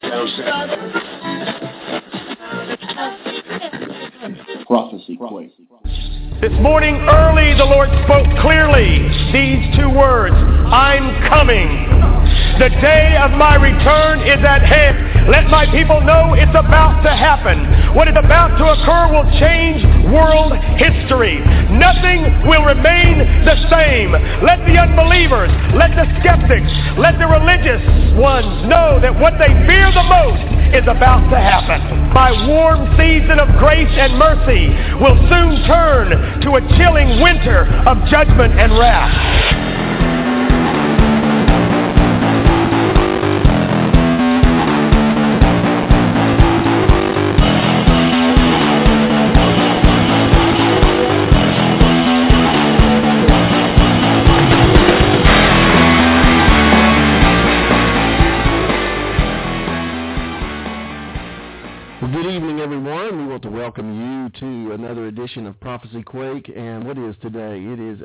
Prophecy Quake. This morning early the Lord spoke clearly these two words, I'm coming. The day of my return is at hand. Let my people know it's about to happen. What is about to occur will change world history. Nothing will remain the same. Let the unbelievers, let the skeptics, let the religious ones know that what they fear the most is about to happen. My warm season of grace and mercy will soon turn to a chilling winter of judgment and wrath. Welcome you to another edition of Prophecy Quake, and what is today? It is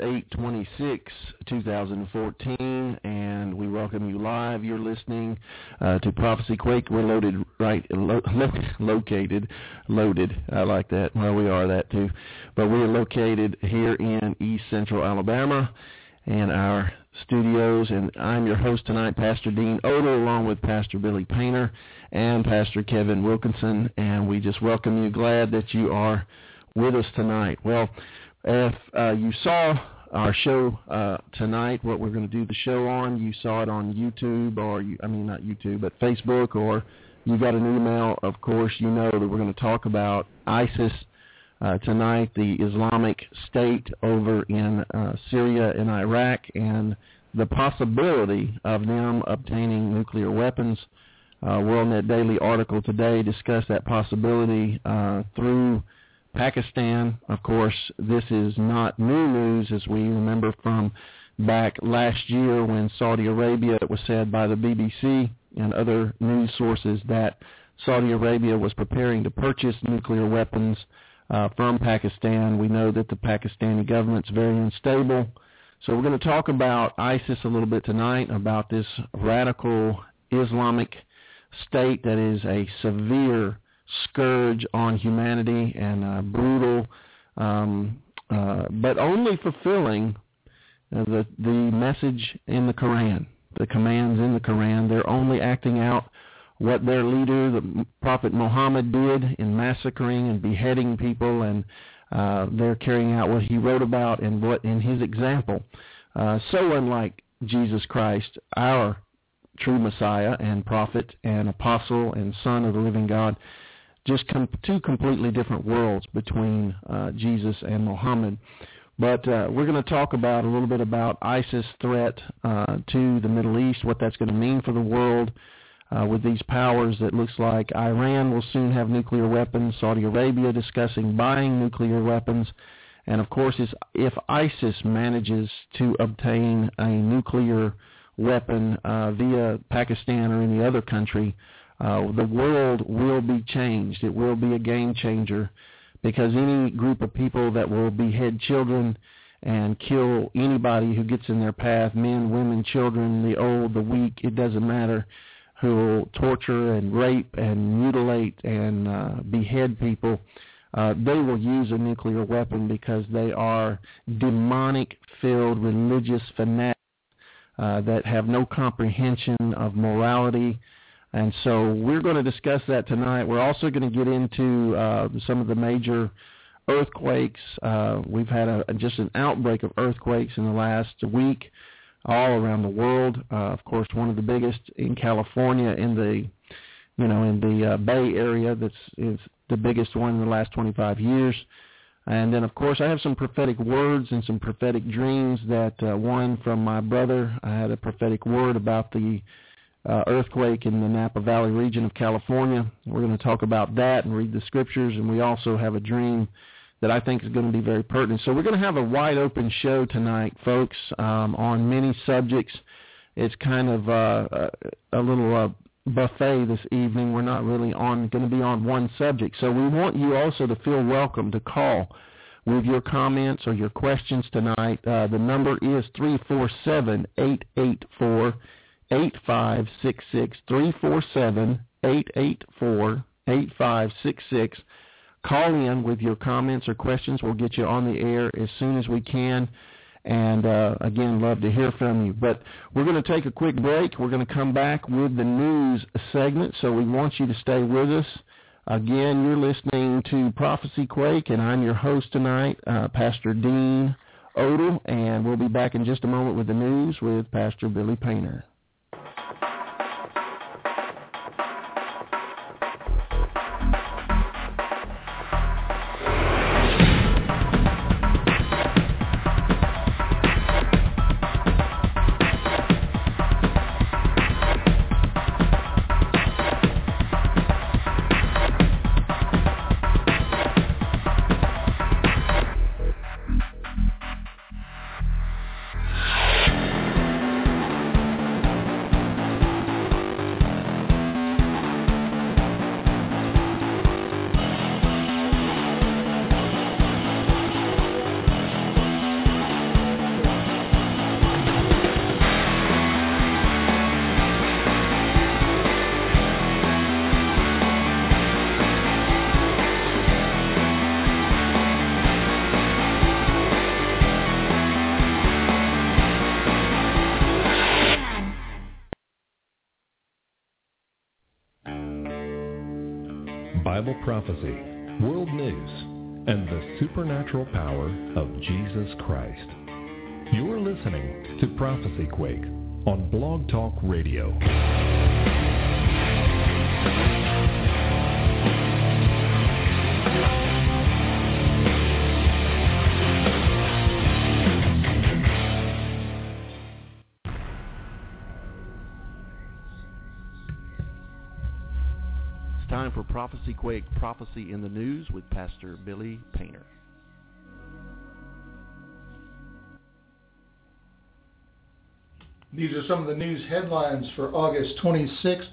8/26/2014, and we welcome you live. You're listening to Prophecy Quake. We're loaded. I like that. Well, we are that too, but we are located here in East Central Alabama, in our studios, and I'm your host tonight, Pastor Dean Odell, along with Pastor Billy Painter and Pastor Kevin Wilkinson, and we just welcome you. Glad that you are with us tonight. Well, if you saw our show tonight, what we're going to do the show on, you saw it on YouTube, not YouTube, but Facebook, or you got an email, of course, you know that we're going to talk about ISIS tonight, the Islamic State over in Syria and Iraq, and the possibility of them obtaining nuclear weapons. WorldNet Daily article today discussed that possibility through Pakistan. Of course, this is not new news, as we remember from back last year when Saudi Arabia, it was said by the BBC and other news sources that Saudi Arabia was preparing to purchase nuclear weapons from Pakistan. We know that the Pakistani government's very unstable. So we're going to talk about ISIS a little bit tonight, about this radical Islamic state that is a severe scourge on humanity and brutal, but only fulfilling the message in the Quran, the commands in the Quran. They're only acting out what their leader, the Prophet Muhammad, did in massacring and beheading people, and they're carrying out what he wrote about and what in his example. So unlike Jesus Christ, our true Messiah and prophet and apostle and son of the living God, just two completely different worlds between Jesus and Muhammad. But we're going to talk about a little bit about ISIS threat to the Middle East, what that's going to mean for the world with these powers that looks like Iran will soon have nuclear weapons, Saudi Arabia discussing buying nuclear weapons, and of course if ISIS manages to obtain a nuclear weapon via Pakistan or any other country, the world will be changed. It will be a game changer, because any group of people that will behead children and kill anybody who gets in their path, men, women, children, the old, the weak, it doesn't matter, who will torture and rape and mutilate and behead people, they will use a nuclear weapon because they are demonic-filled religious fanatics that have no comprehension of morality. And so we're going to discuss that tonight. We're also going to get into some of the major earthquakes. We've had just an outbreak of earthquakes in the last week all around the world. Of course, one of the biggest in California, in the Bay Area. Is the biggest one in the last 25 years. And then, of course, I have some prophetic words and some prophetic dreams that one from my brother. I had a prophetic word about the earthquake in the Napa Valley region of California. We're going to talk about that and read the scriptures, and we also have a dream that I think is going to be very pertinent. So we're going to have a wide open show tonight, folks, on many subjects. It's kind of a little buffet this evening. We're not really going to be on one subject. So we want you also to feel welcome to call with your comments or your questions tonight. The number is 347-884-8566, 888-884-8566. Call in with your comments or questions. We'll get you on the air as soon as we can. And, again, love to hear from you. But we're going to take a quick break. We're going to come back with the news segment, so we want you to stay with us. Again, you're listening to Prophecy Quake, and I'm your host tonight, Pastor Dean Odle, and we'll be back in just a moment with the news with Pastor Billy Painter. Bible prophecy, world news, and the supernatural power of Jesus Christ. You're listening to Prophecy Quake on Blog Talk Radio. Time for Prophecy Quake, Prophecy in the News with Pastor Billy Painter. These are some of the news headlines for August 26,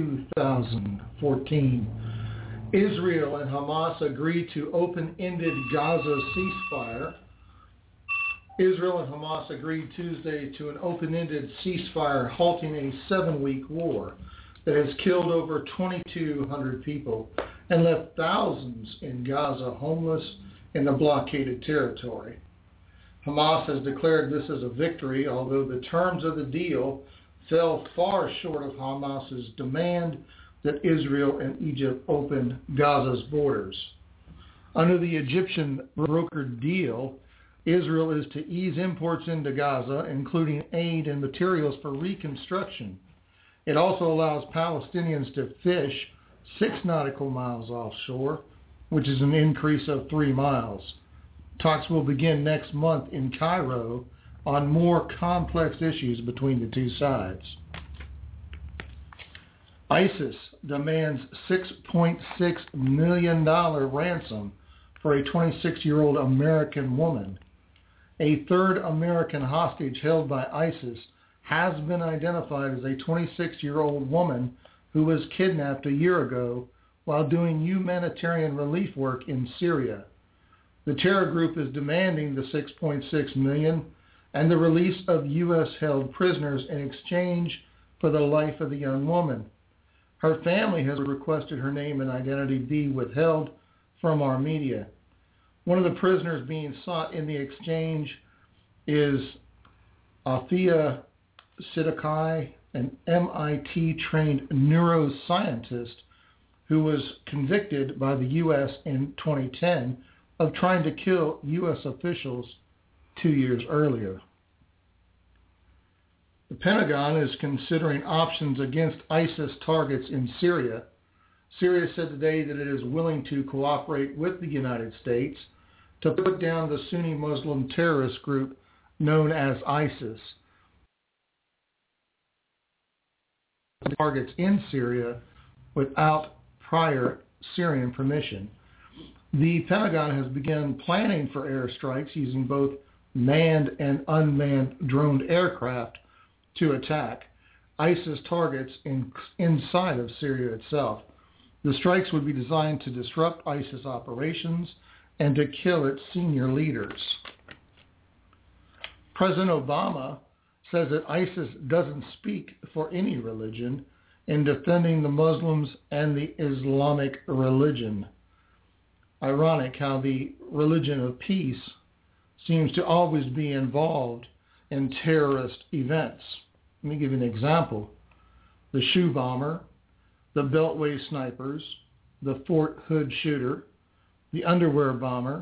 2014. Israel and Hamas agree to open-ended Gaza ceasefire. Israel and Hamas agreed Tuesday to an open-ended ceasefire halting a 7-week war that has killed over 2,200 people and left thousands in Gaza homeless in the blockaded territory. Hamas has declared this as a victory, although the terms of the deal fell far short of Hamas's demand that Israel and Egypt open Gaza's borders. Under the Egyptian brokered deal, Israel is to ease imports into Gaza, including aid and materials for reconstruction. It also allows Palestinians to fish 6 nautical miles offshore, which is an increase of 3 miles. Talks will begin next month in Cairo on more complex issues between the two sides. ISIS demands $6.6 million ransom for a 26-year-old American woman. A third American hostage held by ISIS has been identified as a 26-year-old woman who was kidnapped a year ago while doing humanitarian relief work in Syria. The terror group is demanding the $6.6 million and the release of U.S.-held prisoners in exchange for the life of the young woman. Her family has requested her name and identity be withheld from our media. One of the prisoners being sought in the exchange is Afia Siddiqui, an MIT-trained neuroscientist who was convicted by the U.S. in 2010 of trying to kill U.S. officials 2 years earlier. The Pentagon is considering options against ISIS targets in Syria. Syria said today that it is willing to cooperate with the United States to put down the Sunni Muslim terrorist group known as ISIS. Targets in Syria without prior Syrian permission. The Pentagon has begun planning for airstrikes using both manned and unmanned droned aircraft to attack ISIS targets inside of Syria itself. The strikes would be designed to disrupt ISIS operations and to kill its senior leaders. President Obama says that ISIS doesn't speak for any religion in defending the Muslims and the Islamic religion. Ironic how the religion of peace seems to always be involved in terrorist events. Let me give you an example. The shoe bomber, the Beltway snipers, the Fort Hood shooter, the underwear bomber,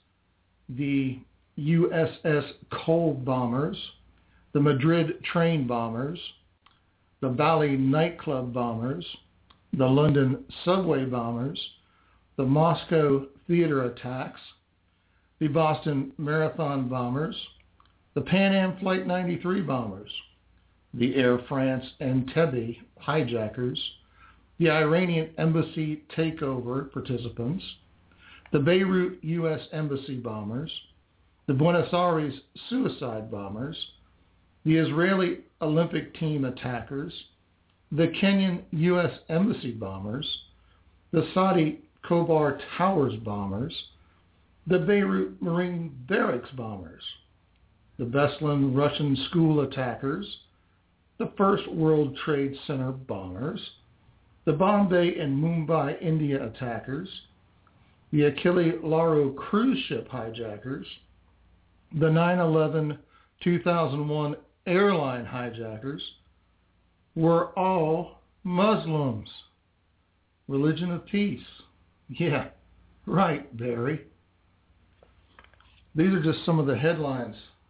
the USS Cole bombers, the Madrid train bombers, the Bali nightclub bombers, the London subway bombers, the Moscow theater attacks, the Boston Marathon bombers, the Pan Am Flight 93 bombers, the Air France Entebbe hijackers, the Iranian embassy takeover participants, the Beirut U.S. embassy bombers, the Buenos Aires suicide bombers, the Israeli Olympic team attackers, the Kenyan U.S. embassy bombers, the Saudi Khobar Towers bombers, the Beirut Marine Barracks bombers, the Beslan Russian school attackers, the First World Trade Center bombers, the Bombay and Mumbai, India attackers, the Achille Lauro cruise ship hijackers, the 9/11 2001 airline hijackers were all Muslims. Religion of peace. Yeah, right, Barry. These are just some of the headlines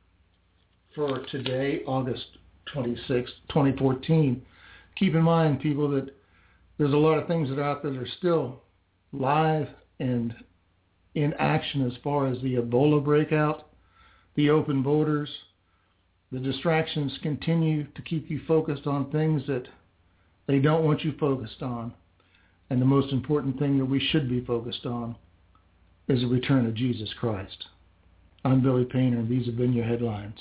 for today, August 26, 2014. Keep in mind, people, that there's a lot of things that are out there that are still live and in action, as far as the Ebola breakout, the open borders. The distractions continue to keep you focused on things that they don't want you focused on. And the most important thing that we should be focused on is the return of Jesus Christ. I'm Billy Painter, and these have been your headlines.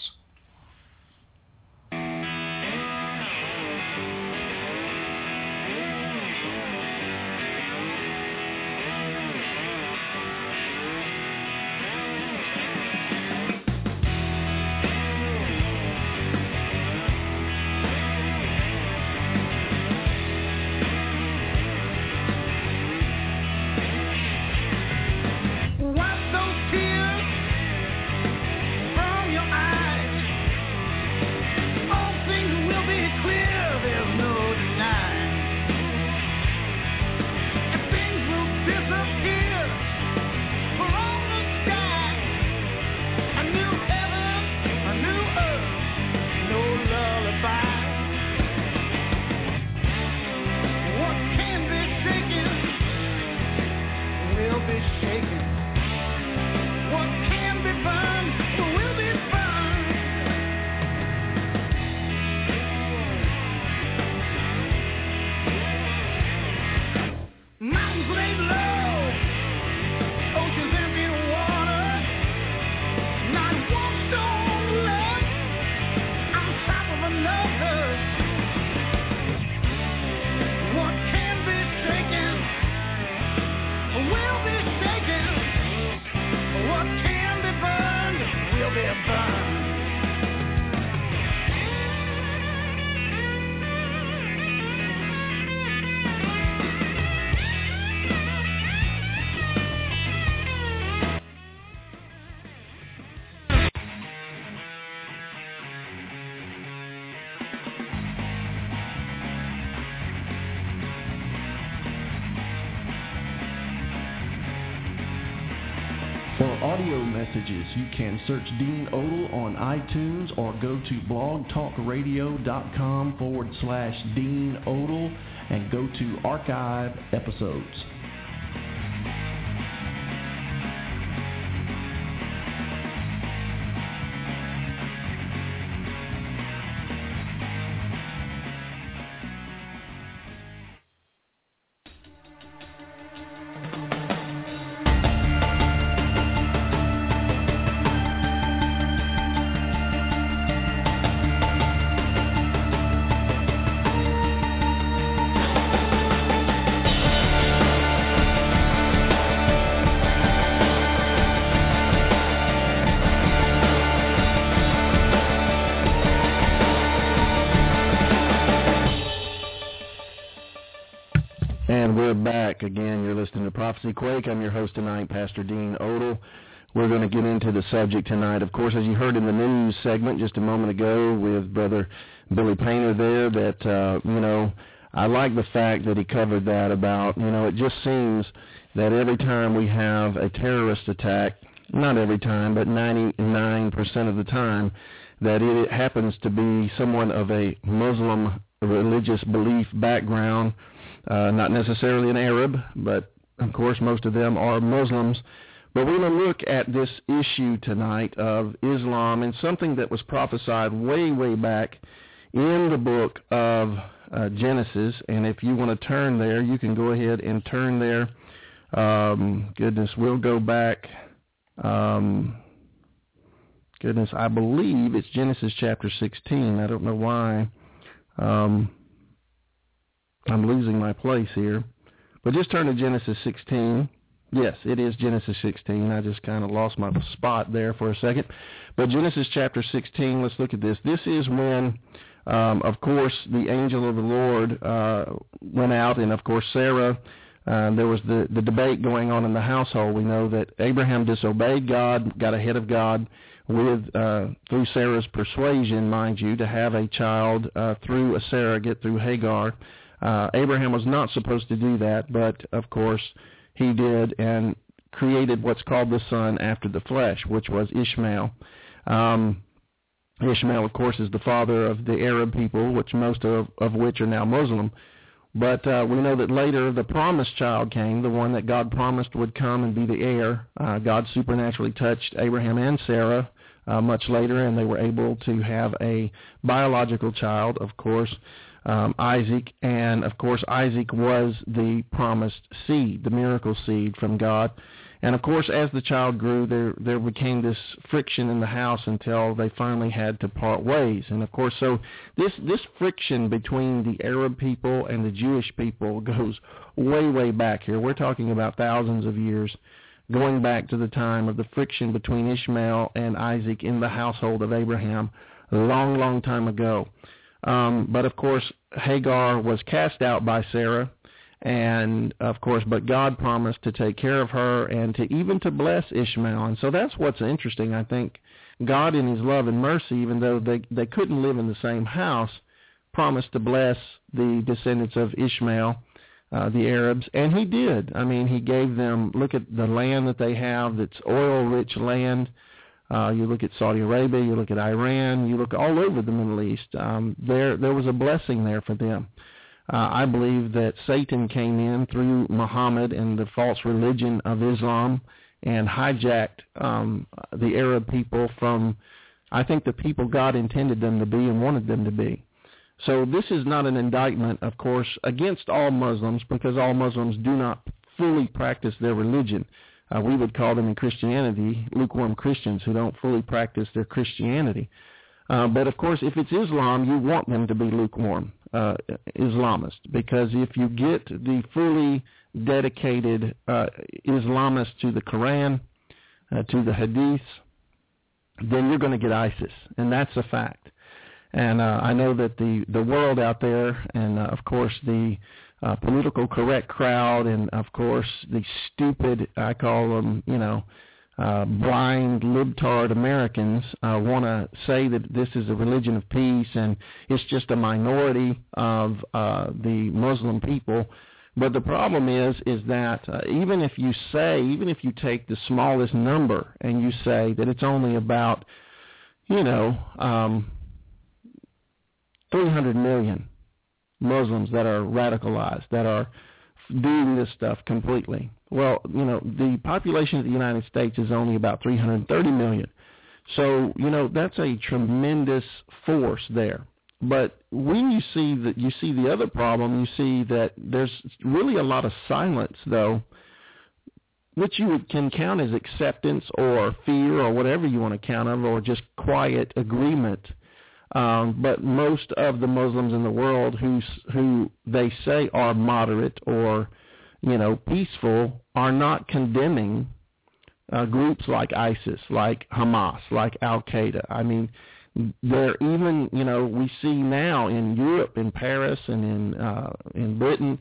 Audio messages, you can search Dean Odle on iTunes or go to blogtalkradio.com/Dean Odle and go to archive episodes. And we're back again. You're listening to Prophecy Quake. I'm your host tonight, Pastor Dean Odle. We're going to get into the subject tonight. Of course, as you heard in the news segment just a moment ago with Brother Billy Painter there, that, I like the fact that he covered that about, it just seems that every time we have a terrorist attack, not every time, but 99% of the time, that it happens to be someone of a Muslim religious belief background, not necessarily an Arab, but of course most of them are Muslims. But we're going to look at this issue tonight of Islam and something that was prophesied way, way back in the book of Genesis. And if you want to turn there, you can go ahead and turn there. We'll go back. I believe it's Genesis chapter 16. I don't know why. I'm losing my place here. But just turn to Genesis 16. Yes, it is Genesis 16. I just kind of lost my spot there for a second. But Genesis chapter 16, let's look at this. This is when, of course, the angel of the Lord went out, and, of course, Sarah, there was the debate going on in the household. We know that Abraham disobeyed God, got ahead of God with through Sarah's persuasion, mind you, to have a child through a surrogate, through Hagar. Abraham was not supposed to do that, but, of course, he did and created what's called the son after the flesh, which was Ishmael. Ishmael, of course, is the father of the Arab people, which most of which are now Muslim. But we know that later the promised child came, the one that God promised would come and be the heir. God supernaturally touched Abraham and Sarah much later, and they were able to have a biological child, of course, Isaac. And, of course, Isaac was the promised seed, the miracle seed from God. And, of course, as the child grew, there became this friction in the house until they finally had to part ways. And, of course, so this friction between the Arab people and the Jewish people goes way, way back here. We're talking about thousands of years, going back to the time of the friction between Ishmael and Isaac in the household of Abraham a long, long time ago. But, of course, Hagar was cast out by Sarah. And, of course, but God promised to take care of her and to bless Ishmael. And so that's what's interesting. I think God in his love and mercy, even though they couldn't live in the same house, promised to bless the descendants of Ishmael, the Arabs. And he did. I mean, he gave them, look at the land that they have, that's oil-rich land. You look at Saudi Arabia, you look at Iran, you look all over the Middle East. There was a blessing there for them. I believe that Satan came in through Muhammad and the false religion of Islam and hijacked the Arab people from, I think, the people God intended them to be and wanted them to be. So this is not an indictment, of course, against all Muslims, because all Muslims do not fully practice their religion. We would call them in Christianity lukewarm Christians who don't fully practice their Christianity. But, of course, if it's Islam, you want them to be lukewarm Islamist, because if you get the fully dedicated Islamists to the Quran, to the Hadiths, then you're going to get ISIS, and that's a fact. And I know that the world out there and, of course, the political correct crowd and, of course, the stupid, I call them, blind libtard Americans want to say that this is a religion of peace and it's just a minority of the Muslim people. But the problem is that even if you take the smallest number and you say that it's only about, 300 million Muslims that are radicalized, that are doing this stuff completely. Well, the population of the United States is only about 330 million. So, that's a tremendous force there. But when you see the other problem, you see that there's really a lot of silence, though, which you can count as acceptance or fear or whatever you want to count of, or just quiet agreement. But most of the Muslims in the world who they say are moderate or, peaceful are not condemning groups like ISIS, like Hamas, like Al-Qaeda. I mean, they're even, we see now in Europe, in Paris and in Britain,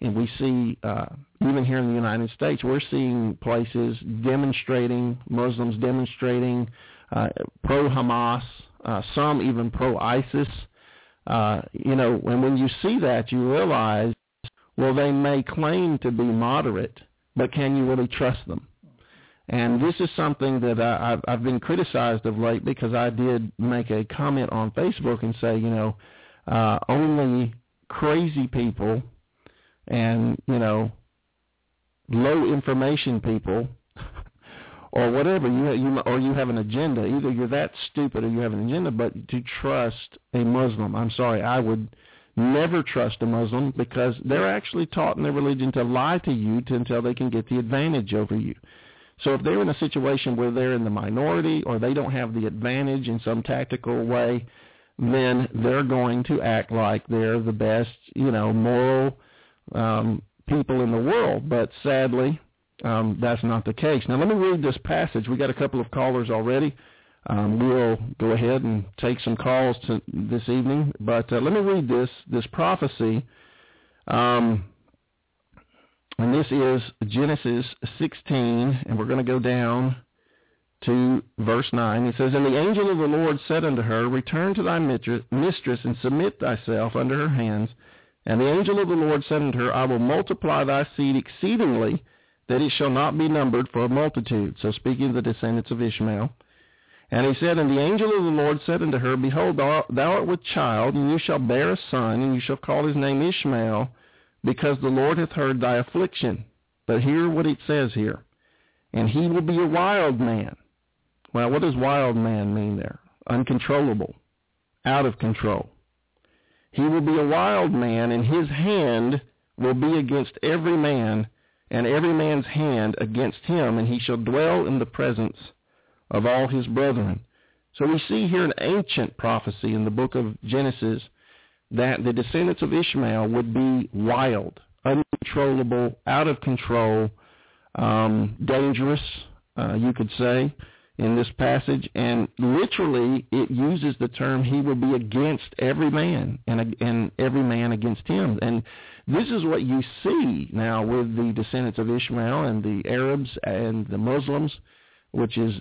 and we see, even here in the United States, we're seeing places demonstrating, Muslims demonstrating pro-Hamas, some even pro-ISIS. And when you see that, you realize, well, they may claim to be moderate, but can you really trust them? And this is something that I've been criticized of late, because I did make a comment on Facebook and say, only crazy people and, low information people or whatever, you have an agenda. Either you're that stupid or you have an agenda, but to trust a Muslim, I'm sorry, I would never trust a Muslim, because they're actually taught in their religion to lie to you until they can get the advantage over you. So if they're in a situation where they're in the minority or they don't have the advantage in some tactical way, then they're going to act like they're the best, moral people in the world. But sadly, that's not the case. Now, let me read this passage. We got a couple of callers already. We'll go ahead and take some calls this evening. But let me read this prophecy. And this is Genesis 16, and we're going to go down to verse 9. It says, "And the angel of the Lord said unto her, Return to thy mistress, and submit thyself under her hands. And the angel of the Lord said unto her, I will multiply thy seed exceedingly, that it shall not be numbered for a multitude." So speaking of the descendants of Ishmael. "And he said, And the angel of the Lord said unto her, Behold, thou art with child, and you shall bear a son, and you shall call his name Ishmael, because the Lord hath heard thy affliction." But hear what it says here. "And he will be a wild man." Well, what does wild man mean there? Uncontrollable, out of control. "He will be a wild man, and his hand will be against every man, and every man's hand against him, and he shall dwell in the presence of all his brethren." So we see here an ancient prophecy in the book of Genesis that the descendants of Ishmael would be wild, uncontrollable, out of control, dangerous, you could say, in this passage. And literally it uses the term, he will be against every man, and every man against him. And this is what you see now with the descendants of Ishmael and the Arabs and the Muslims, which is,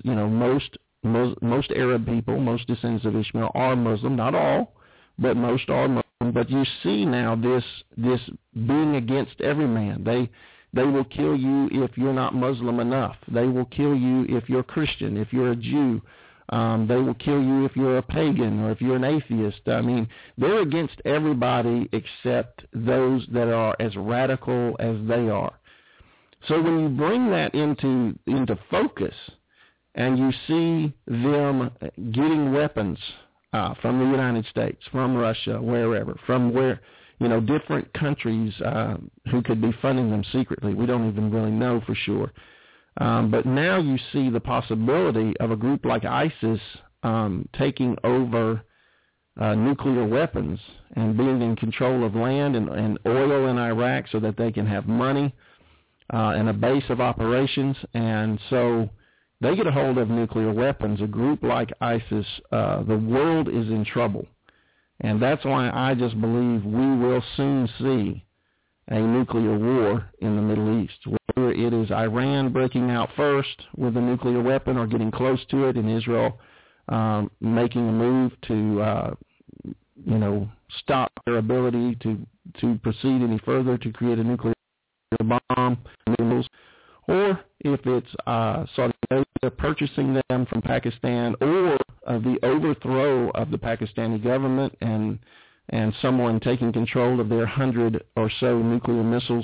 most Arab people, most descendants of Ishmael are Muslim, not all, but most are Muslim. But you see now this being against every man. They will kill you if you're not Muslim enough. They will kill you if you're Christian, if you're a Jew. They will kill you if you're a pagan or if you're an atheist. I mean, they're against everybody except those that are as radical as they are. So when you bring that into focus, and you see them getting weapons from the United States, from Russia, wherever, from where, different countries who could be funding them secretly. We don't even really know for sure. But now you see the possibility of a group like ISIS taking over nuclear weapons and being in control of land and oil in Iraq so that they can have money and a base of operations. And so they get a hold of nuclear weapons. A group like ISIS, the world is in trouble. And that's why I just believe we will soon see a nuclear war in the Middle East, whether it is Iran breaking out first with a nuclear weapon or getting close to it, and Israel making a move to, stop their ability to proceed any further to create a nuclear bomb, or if it's Saudi Arabia purchasing them from Pakistan, or the overthrow of the Pakistani government and someone taking control of their 100 or so nuclear missiles,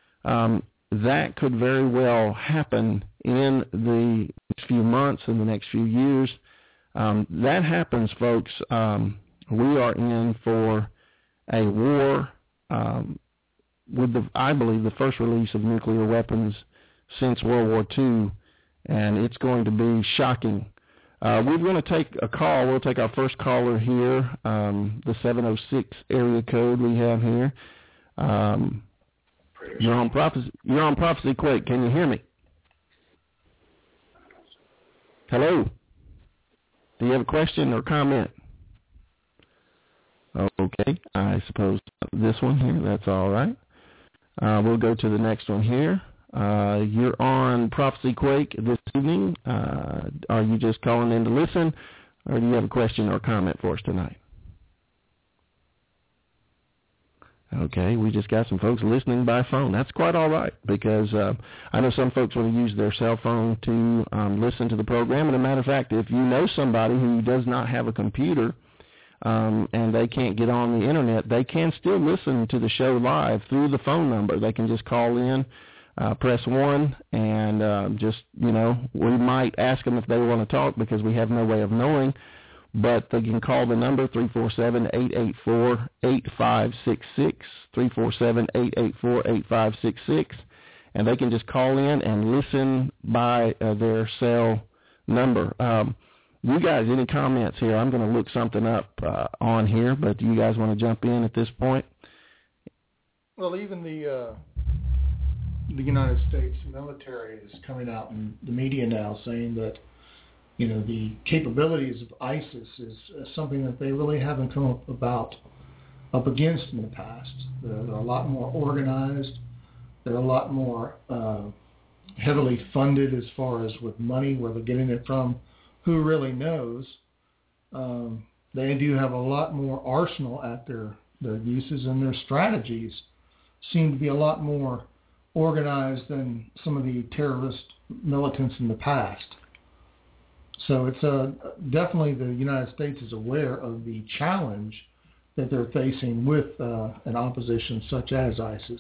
that could very well happen in the next few months, in the next few years. That happens, folks. We are in for a war with, I believe, the first release of nuclear weapons since World War II, and it's going to be shocking. We're going to take a call. We'll take our first caller here, the 706 area code we have here. You're on Prophecy Quake. Can you hear me? Hello? Do you have a question or comment? Okay, I suppose this one here, that's all right. We'll go to the next one here. You're on Prophecy Quake this evening. Are you just calling in to listen, or do you have a question or comment for us tonight? Okay, we just got some folks listening by phone. That's quite all right, because I know some folks want to use their cell phone to listen to the program. And a matter of fact, if you know somebody who does not have a computer and they can't get on the internet, they can still listen to the show live through the phone number. They can just call in, press 1, and we might ask them if they want to talk, because we have no way of knowing. But they can call the number 347-884-8566, 347-884-8566, and they can just call in and listen by their cell number. You guys, any comments here? I'm going to look something up on here, but do you guys want to jump in at this point? Well, even the United States military is coming out in the media now saying that, the capabilities of ISIS is something that they really haven't come up against in the past. They're a lot more organized. They're a lot more heavily funded as far as with money, where they're getting it from, who really knows. They do have a lot more arsenal at their uses, and their strategies seem to be a lot more organized than some of the terrorist militants in the past. So it's definitely the United States is aware of the challenge that they're facing with an opposition such as ISIS.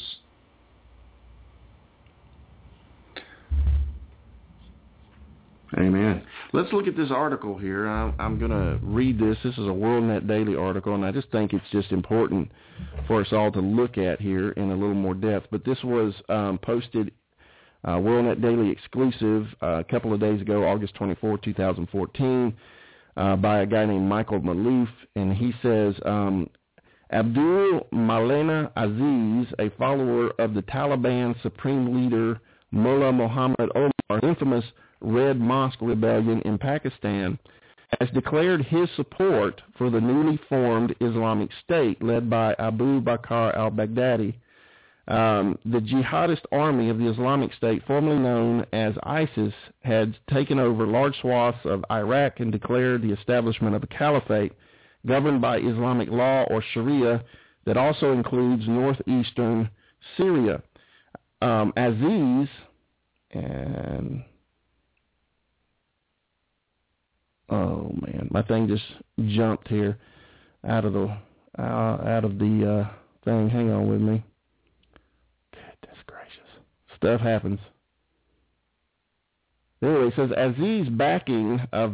Amen. Let's look at this article here. I'm going to read this. This is a WorldNet Daily article, and I just think it's just important for us all to look at here in a little more depth. But this was posted WorldNet Daily exclusive a couple of days ago, August 24, 2014, by a guy named Michael Malouf, and he says, Abdul Maulana Aziz, a follower of the Taliban Supreme Leader Mullah Muhammad Omar, infamous Red Mosque rebellion in Pakistan, has declared his support for the newly formed Islamic State led by Abu Bakr al-Baghdadi. The jihadist army of the Islamic State, formerly known as ISIS, had taken over large swaths of Iraq and declared the establishment of a caliphate governed by Islamic law, or Sharia, that also includes northeastern Syria. Aziz and... Oh man, my thing just jumped here out of the thing. Hang on with me. Goodness gracious, stuff happens. Anyway, it says Aziz's backing of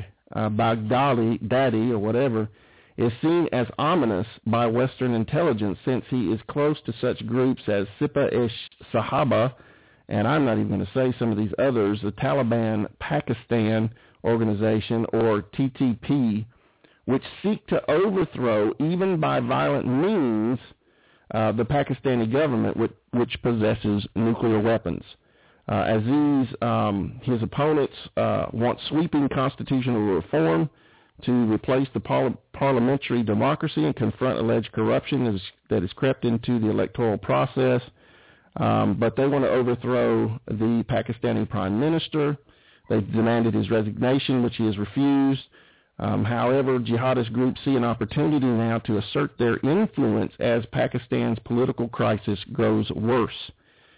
Baghdadi or whatever is seen as ominous by Western intelligence, since he is close to such groups as Sipah-ish-Sahaba, and I'm not even going to say some of these others, the Taliban Pakistan Organization, or TTP, which seek to overthrow, even by violent means, the Pakistani government, which possesses nuclear weapons. Aziz, his opponents want sweeping constitutional reform to replace the parliamentary democracy and confront alleged corruption that has crept into the electoral process. But they want to overthrow the Pakistani prime minister. They've demanded his resignation, which he has refused. However, jihadist groups see an opportunity now to assert their influence as Pakistan's political crisis grows worse.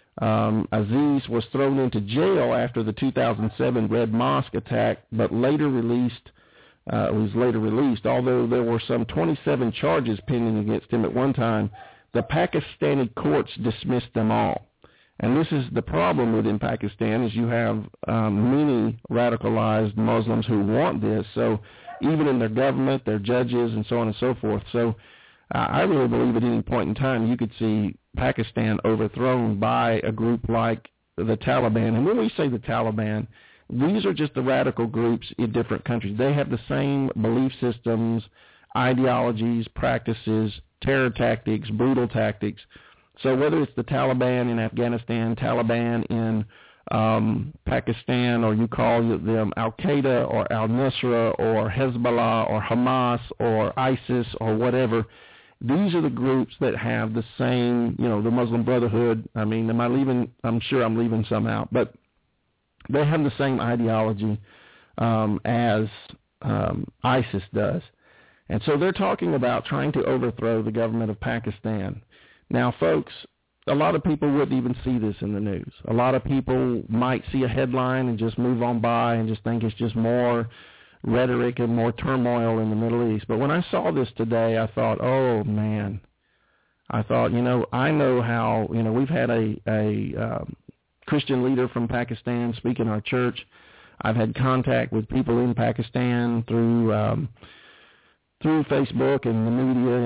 Aziz was thrown into jail after the 2007 Red Mosque attack, but was later released. Although there were some 27 charges pending against him at one time, the Pakistani courts dismissed them all. And this is the problem within Pakistan, is you have many radicalized Muslims who want this. So even in their government, their judges, and so on and so forth. So I really believe at any point in time you could see Pakistan overthrown by a group like the Taliban. And when we say the Taliban, these are just the radical groups in different countries. They have the same belief systems, ideologies, practices, terror tactics, brutal tactics. So whether it's the Taliban in Afghanistan, Taliban in Pakistan, or you call them Al-Qaeda or Al-Nusra or Hezbollah or Hamas or ISIS or whatever, these are the groups that have the same, the Muslim Brotherhood. I mean, I'm sure I'm leaving some out, but they have the same ideology as ISIS does. And so they're talking about trying to overthrow the government of Pakistan. Now, folks, a lot of people wouldn't even see this in the news. A lot of people might see a headline and just move on by and just think it's just more rhetoric and more turmoil in the Middle East. But when I saw this today, I thought, oh, man. I thought, I know how, we've had a Christian leader from Pakistan speak in our church. I've had contact with people in Pakistan through Facebook and the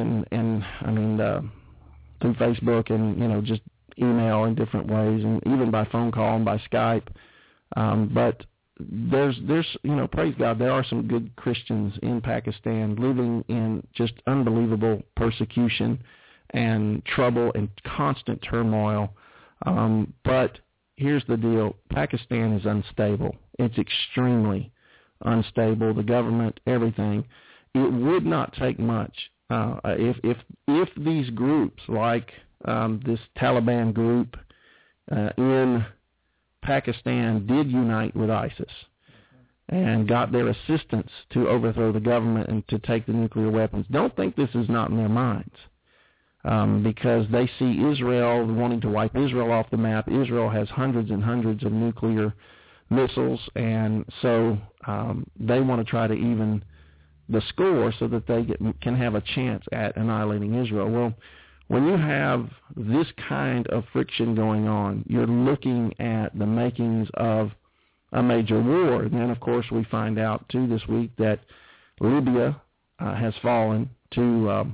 media through Facebook and, just email in different ways and even by phone call and by Skype. But there's praise God, there are some good Christians in Pakistan living in just unbelievable persecution and trouble and constant turmoil. But here's the deal. Pakistan is unstable. It's extremely unstable. The government, everything. It would not take much if these groups like this Taliban group in Pakistan did unite with ISIS and got their assistance to overthrow the government and to take the nuclear weapons. Don't think this is not in their minds because they see Israel wanting to wipe Israel off the map. Israel has hundreds and hundreds of nuclear missiles, and so they want to try to even the score so that they can have a chance at annihilating Israel. Well, when you have this kind of friction going on, you're looking at the makings of a major war. And then, of course, we find out, too, this week that Libya has fallen to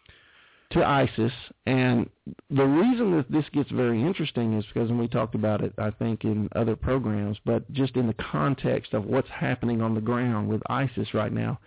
ISIS. And the reason that this gets very interesting is because, and we talked about it, I think, in other programs, but just in the context of what's happening on the ground with ISIS right now,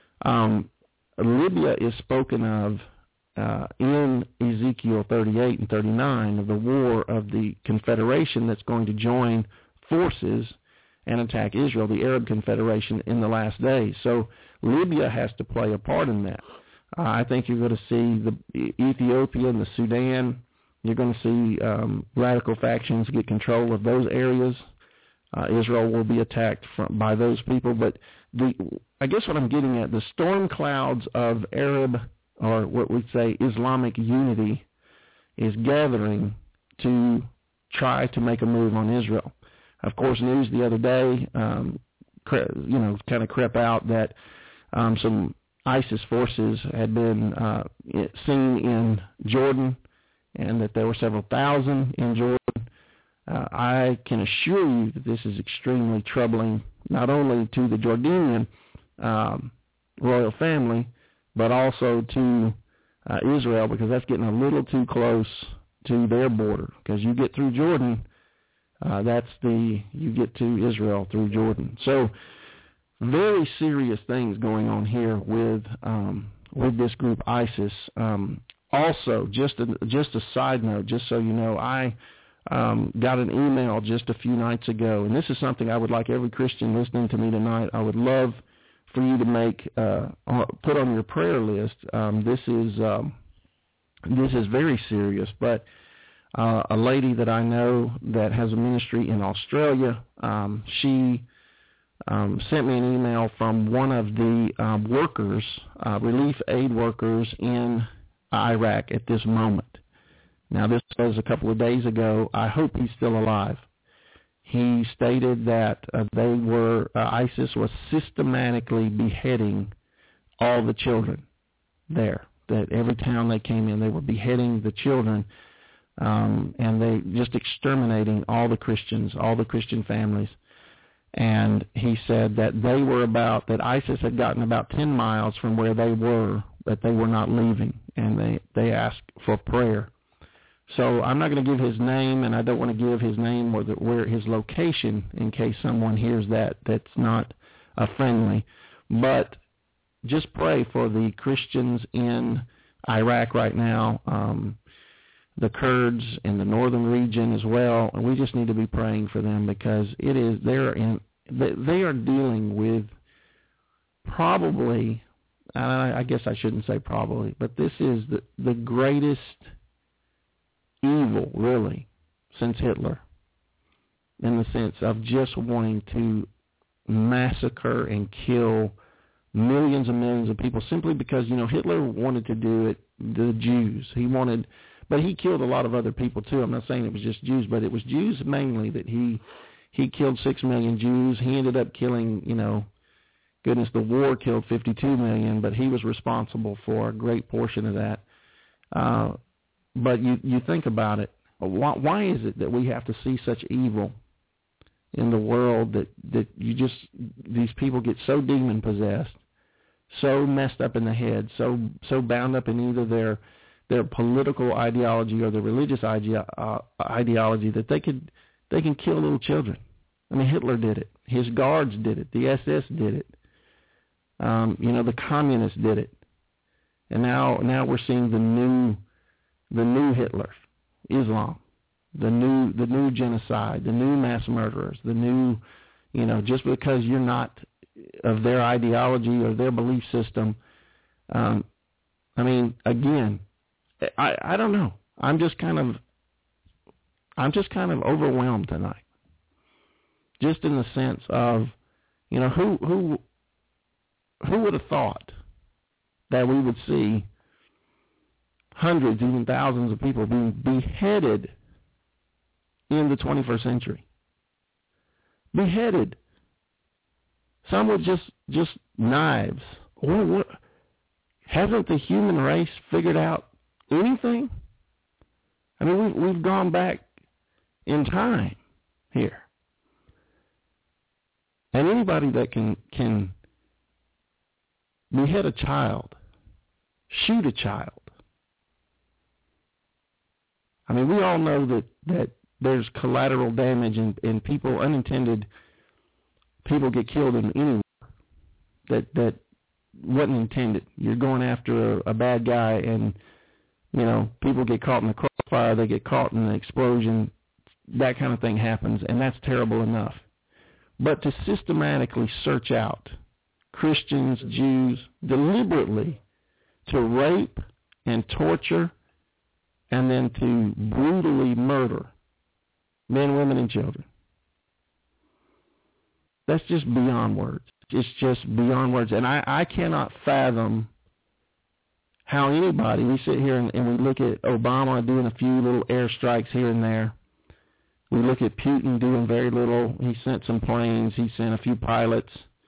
Libya is spoken of in Ezekiel 38 and 39 of the war of the Confederation that's going to join forces and attack Israel, the Arab Confederation, in the last days. So Libya has to play a part in that. I think you're going to see the Ethiopia and the Sudan. You're going to see radical factions get control of those areas. Israel will be attacked by those people. But I guess what I'm getting at, the storm clouds of Arab, or what we'd say Islamic unity, is gathering to try to make a move on Israel. Of course, news the other day, kind of crept out that some ISIS forces had been seen in Jordan, and that there were several thousand in Jordan. I can assure you that this is extremely troubling, not only to the Jordanian royal family, but also to Israel, because that's getting a little too close to their border. Because you get through Jordan, you get to Israel through Jordan. So very serious things going on here with this group ISIS. Also, just a side note, just so you know, I got an email just a few nights ago, and this is something I would like every Christian listening to me tonight, I would love for you to make put on your prayer list. This is very serious, but a lady that I know that has a ministry in Australia, she sent me an email from one of the workers, relief aid workers in Iraq at this moment. Now, this was a couple of days ago. I hope he's still alive. He stated that ISIS was systematically beheading all the children there. That every town they came in, they were beheading the children, and they just exterminating all the Christians, all the Christian families. And he said that that ISIS had gotten about 10 miles from where they were, but they were not leaving, and they asked for prayer. So I'm not going to give his name, and I don't want to give his name or where his location in case someone hears that's not friendly. But just pray for the Christians in Iraq right now, the Kurds in the northern region as well. And we just need to be praying for them because they are dealing with probably I guess I shouldn't say probably, but this is the greatest evil, really, since Hitler, in the sense of just wanting to massacre and kill millions and millions of people simply because, Hitler wanted to do it, the Jews. But he killed a lot of other people too. I'm not saying it was just Jews, but it was Jews mainly that he killed 6 million Jews. He ended up killing, goodness, the war killed 52 million, but he was responsible for a great portion of that. But you think about it, why is it that we have to see such evil in the world that these people get so demon-possessed, so messed up in the head, so bound up in either their political ideology or their religious ideology that they can kill little children? I mean, Hitler did it. His guards did it. The SS did it. The communists did it. And now we're seeing the new Hitler, Islam, the new genocide, the new mass murderers, the new, just because you're not of their ideology or their belief system. I mean, again, I don't know. I'm just kind of overwhelmed tonight. Just in the sense of, who would have thought that we would see hundreds, even thousands of people being beheaded in the 21st century? Beheaded. Some with just knives. What? Hasn't the human race figured out anything? I mean, we've gone back in time here. And anybody that can behead a child, shoot a child. I mean, we all know that there's collateral damage and people, unintended people get killed in any war that wasn't intended. You're going after a bad guy and, people get caught in the crossfire, they get caught in the explosion, that kind of thing happens, and that's terrible enough. But to systematically search out Christians, Jews, deliberately to rape and torture and then to brutally murder men, women, and children. That's just beyond words. It's just beyond words. And I cannot fathom how anybody, we sit here and we look at Obama doing a few little airstrikes here and there. We look at Putin doing very little. He sent some planes. He sent a few pilots.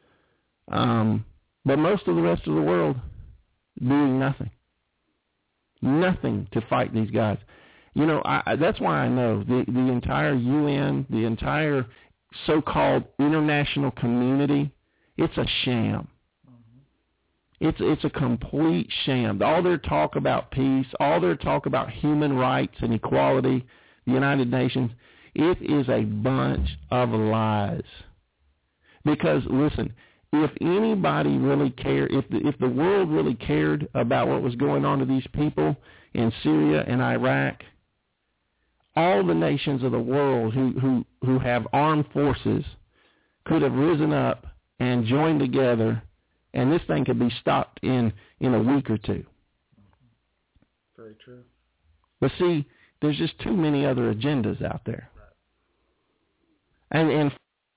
But most of the rest of the world doing nothing. Nothing to fight these guys. That's why I know the entire UN, the entire so-called international community, it's a sham. It's a complete sham. All their talk about peace, all their talk about human rights and equality, the United Nations, it is a bunch of lies. Because, listen, if anybody really cared, if the world really cared about what was going on to these people in Syria and Iraq, all the nations of the world who have armed forces could have risen up and joined together, and this thing could be stopped in a week or two. Very true. But see, there's just too many other agendas out there. And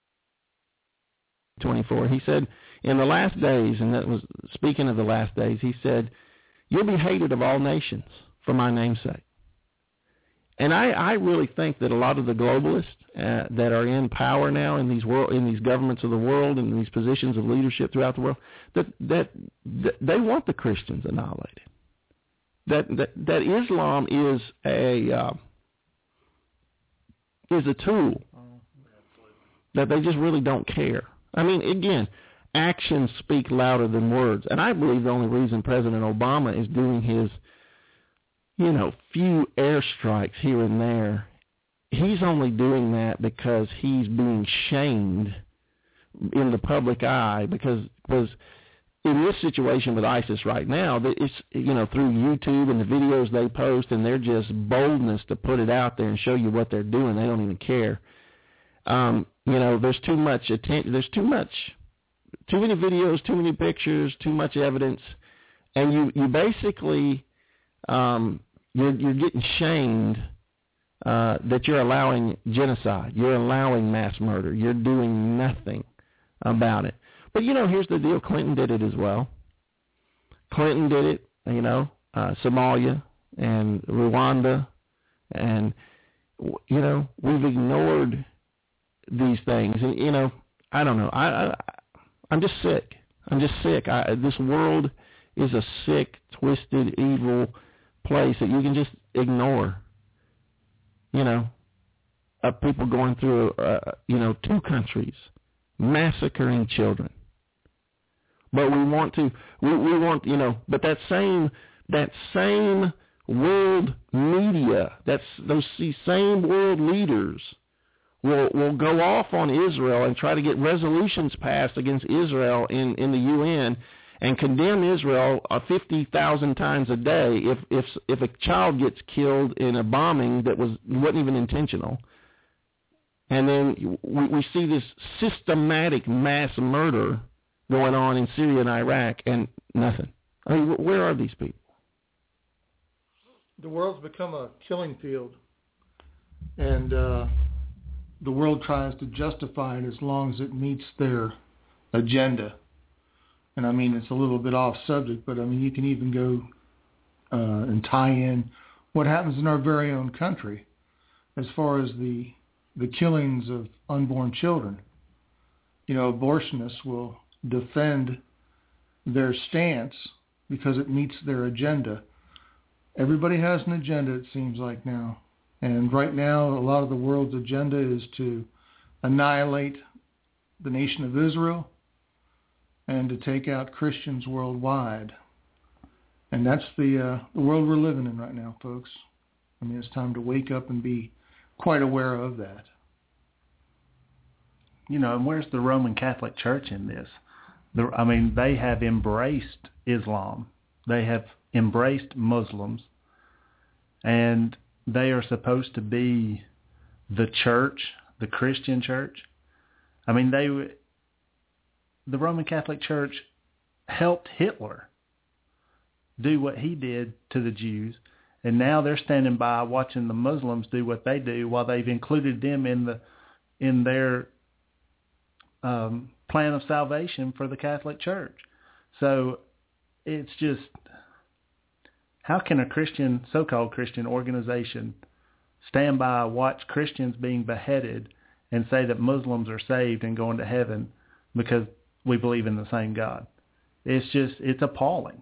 24, he said, in the last days, and that was speaking of the last days, he said, you'll be hated of all nations for my name's sake. And I really think that a lot of the globalists that are in power now in these governments of the world and these positions of leadership throughout the world, that they want the Christians annihilated. That Islam is a tool. That they just really don't care. I mean, again, actions speak louder than words. And I believe the only reason President Obama is doing his, few airstrikes here and there, he's only doing that because he's being shamed in the public eye because in this situation with ISIS right now, it's, through YouTube and the videos they post and their just boldness to put it out there and show you what they're doing, they don't even care. There's too much attention. There's too much too many videos, too many pictures, too much evidence, and you basically you're getting shamed that you're allowing genocide, you're allowing mass murder, you're doing nothing about it. But here's the deal: Clinton did it as well. Clinton did it, Somalia and Rwanda, and we've ignored these things, and I don't know. I'm just sick. This world is a sick, twisted, evil place that you can just ignore. Of people going through, 2 countries massacring children. But we want, but that same world media, those same world leaders will go off on Israel and try to get resolutions passed against Israel in the UN and condemn Israel 50,000 times a day if a child gets killed in a bombing that wasn't even intentional. And then we see this systematic mass murder going on in Syria and Iraq, and nothing. I mean, where are these people? The world's become a killing field, and the world tries to justify it as long as it meets their agenda. And I mean, it's a little bit off subject, but I mean, you can even go and tie in what happens in our very own country as far as the killings of unborn children. Abortionists will defend their stance because it meets their agenda. Everybody has an agenda, it seems like now. And right now, a lot of the world's agenda is to annihilate the nation of Israel and to take out Christians worldwide. And that's the world we're living in right now, folks. I mean, it's time to wake up and be quite aware of that. And where's the Roman Catholic Church in this? They have embraced Islam. They have embraced Muslims. And they are supposed to be the church, the Christian church. I mean, the Roman Catholic Church helped Hitler do what he did to the Jews, and now they're standing by watching the Muslims do what they do while they've included them in their plan of salvation for the Catholic Church. So it's just, how can a Christian, so-called Christian organization stand by, watch Christians being beheaded, and say that Muslims are saved and going to heaven because we believe in the same God? It's appalling.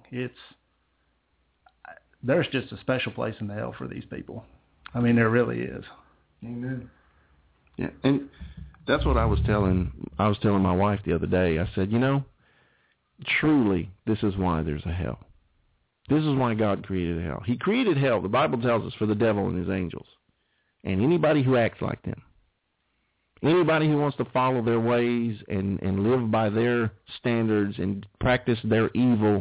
There's just a special place in hell for these people. I mean, there really is. Amen. Yeah, and that's what I was telling my wife the other day. I said, truly, this is why there's a hell. This is why God created hell. He created hell, the Bible tells us, for the devil and his angels, and anybody who acts like them. Anybody who wants to follow their ways and live by their standards and practice their evil.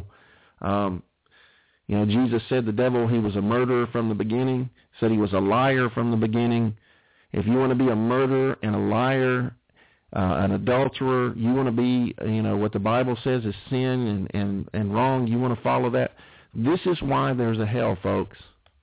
Jesus said the devil, he was a murderer from the beginning, said he was a liar from the beginning. If you want to be a murderer and a liar, an adulterer, you want to be, what the Bible says is sin and wrong, you want to follow that. This is why there's a hell, folks.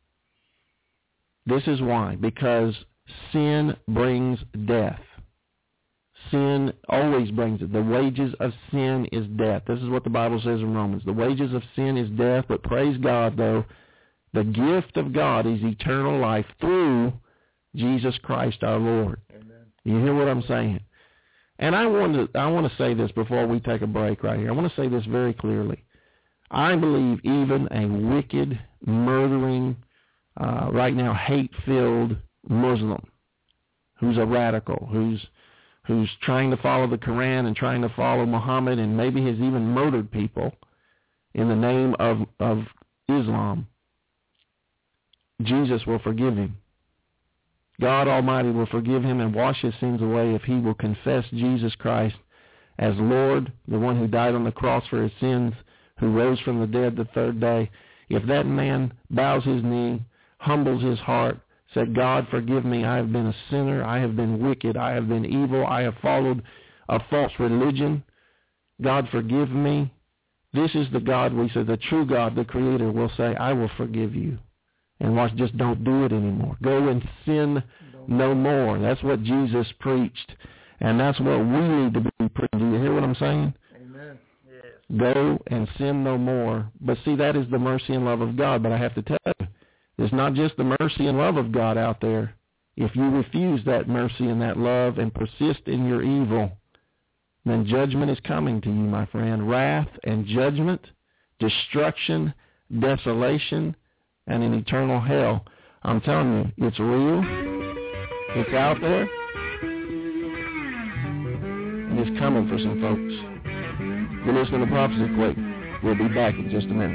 This is why, because sin brings death. Sin always brings it. The wages of sin is death. This is what the Bible says in Romans. The wages of sin is death, but praise God, though, the gift of God is eternal life through Jesus Christ our Lord. Amen. You hear what I'm saying? And I want to say this before we take a break right here. I want to say this very clearly. I believe even a wicked, murdering, right now hate-filled Muslim who's a radical, who's trying to follow the Quran and trying to follow Muhammad and maybe has even murdered people in the name of Islam, Jesus will forgive him. God Almighty will forgive him and wash his sins away if he will confess Jesus Christ as Lord, the one who died on the cross for his sins, who rose from the dead the third day. If that man bows his knee, humbles his heart, said, God, forgive me, I have been a sinner, I have been wicked, I have been evil, I have followed a false religion, God, forgive me. This is the God we say, the true God, the Creator, will say, I will forgive you. And watch, just don't do it anymore. Go and sin no more. That's what Jesus preached. And that's what we need to be preaching. Do you hear what I'm saying? Amen. Yes. Go and sin no more. But see, that is the mercy and love of God. But I have to tell you, it's not just the mercy and love of God out there. If you refuse that mercy and that love and persist in your evil, then judgment is coming to you, my friend. Wrath and judgment, destruction, desolation, and an eternal hell. I'm telling you, it's real. It's out there. And it's coming for some folks. You're listening to Prophecy Quake. We'll be back in just a minute.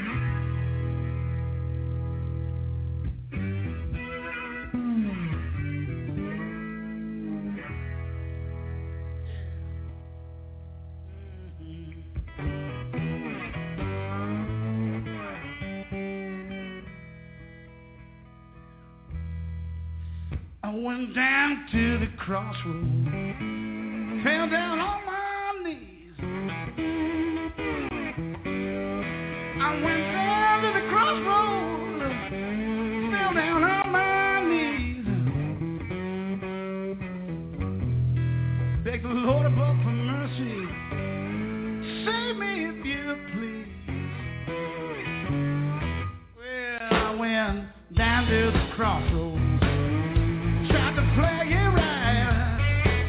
I went down to the crossroads, fell down on my knees. I went down to the crossroads, fell down on my knees. Begged the Lord above for mercy, save me if you please. Well, I went down to the crossroads, play it right.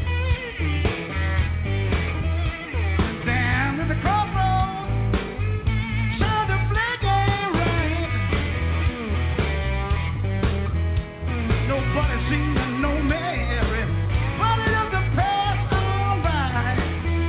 Down to the crossroads, trying to play it right. Nobody seems to know me. Everybody loves to pass on by.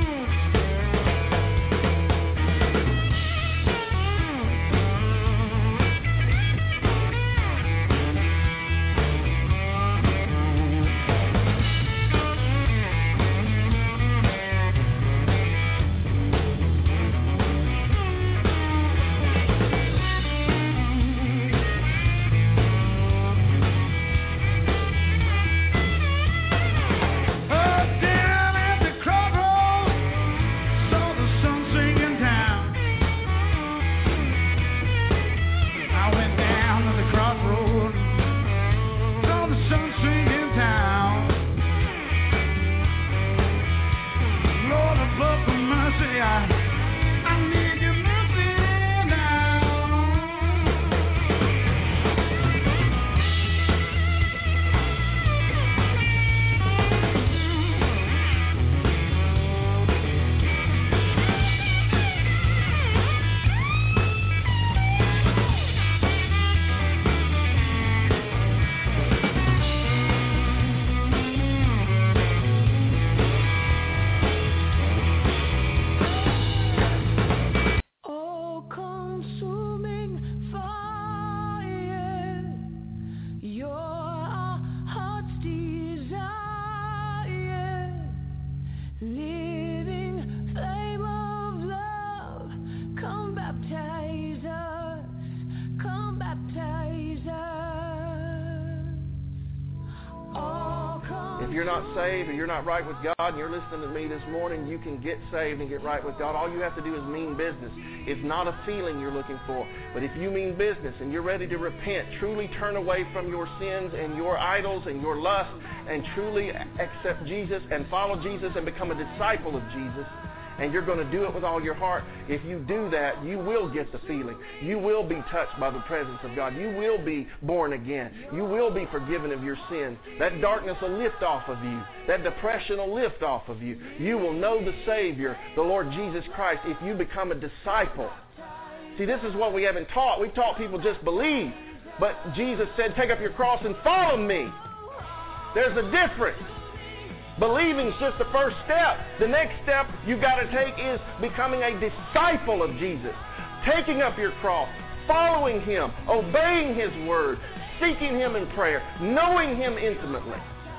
If you're not saved or you're not right with God and you're listening to me this morning, you can get saved and get right with God. All you have to do is mean business. It's not a feeling you're looking for. But if you mean business and you're ready to repent, truly turn away from your sins and your idols and your lust and truly accept Jesus and follow Jesus and become a disciple of Jesus, and you're going to do it with all your heart, if you do that, you will get the feeling. You will be touched by the presence of God. You will be born again. You will be forgiven of your sins. That darkness will lift off of you. That depression will lift off of you. You will know the Savior, the Lord Jesus Christ, if you become a disciple. See, this is what we haven't taught. We've taught people just believe. But Jesus said, take up your cross and follow me. There's a difference. Believing's just the first step. The next step you've got to take is becoming a disciple of Jesus. Taking up your cross, following Him, obeying His word, seeking Him in prayer, knowing Him intimately.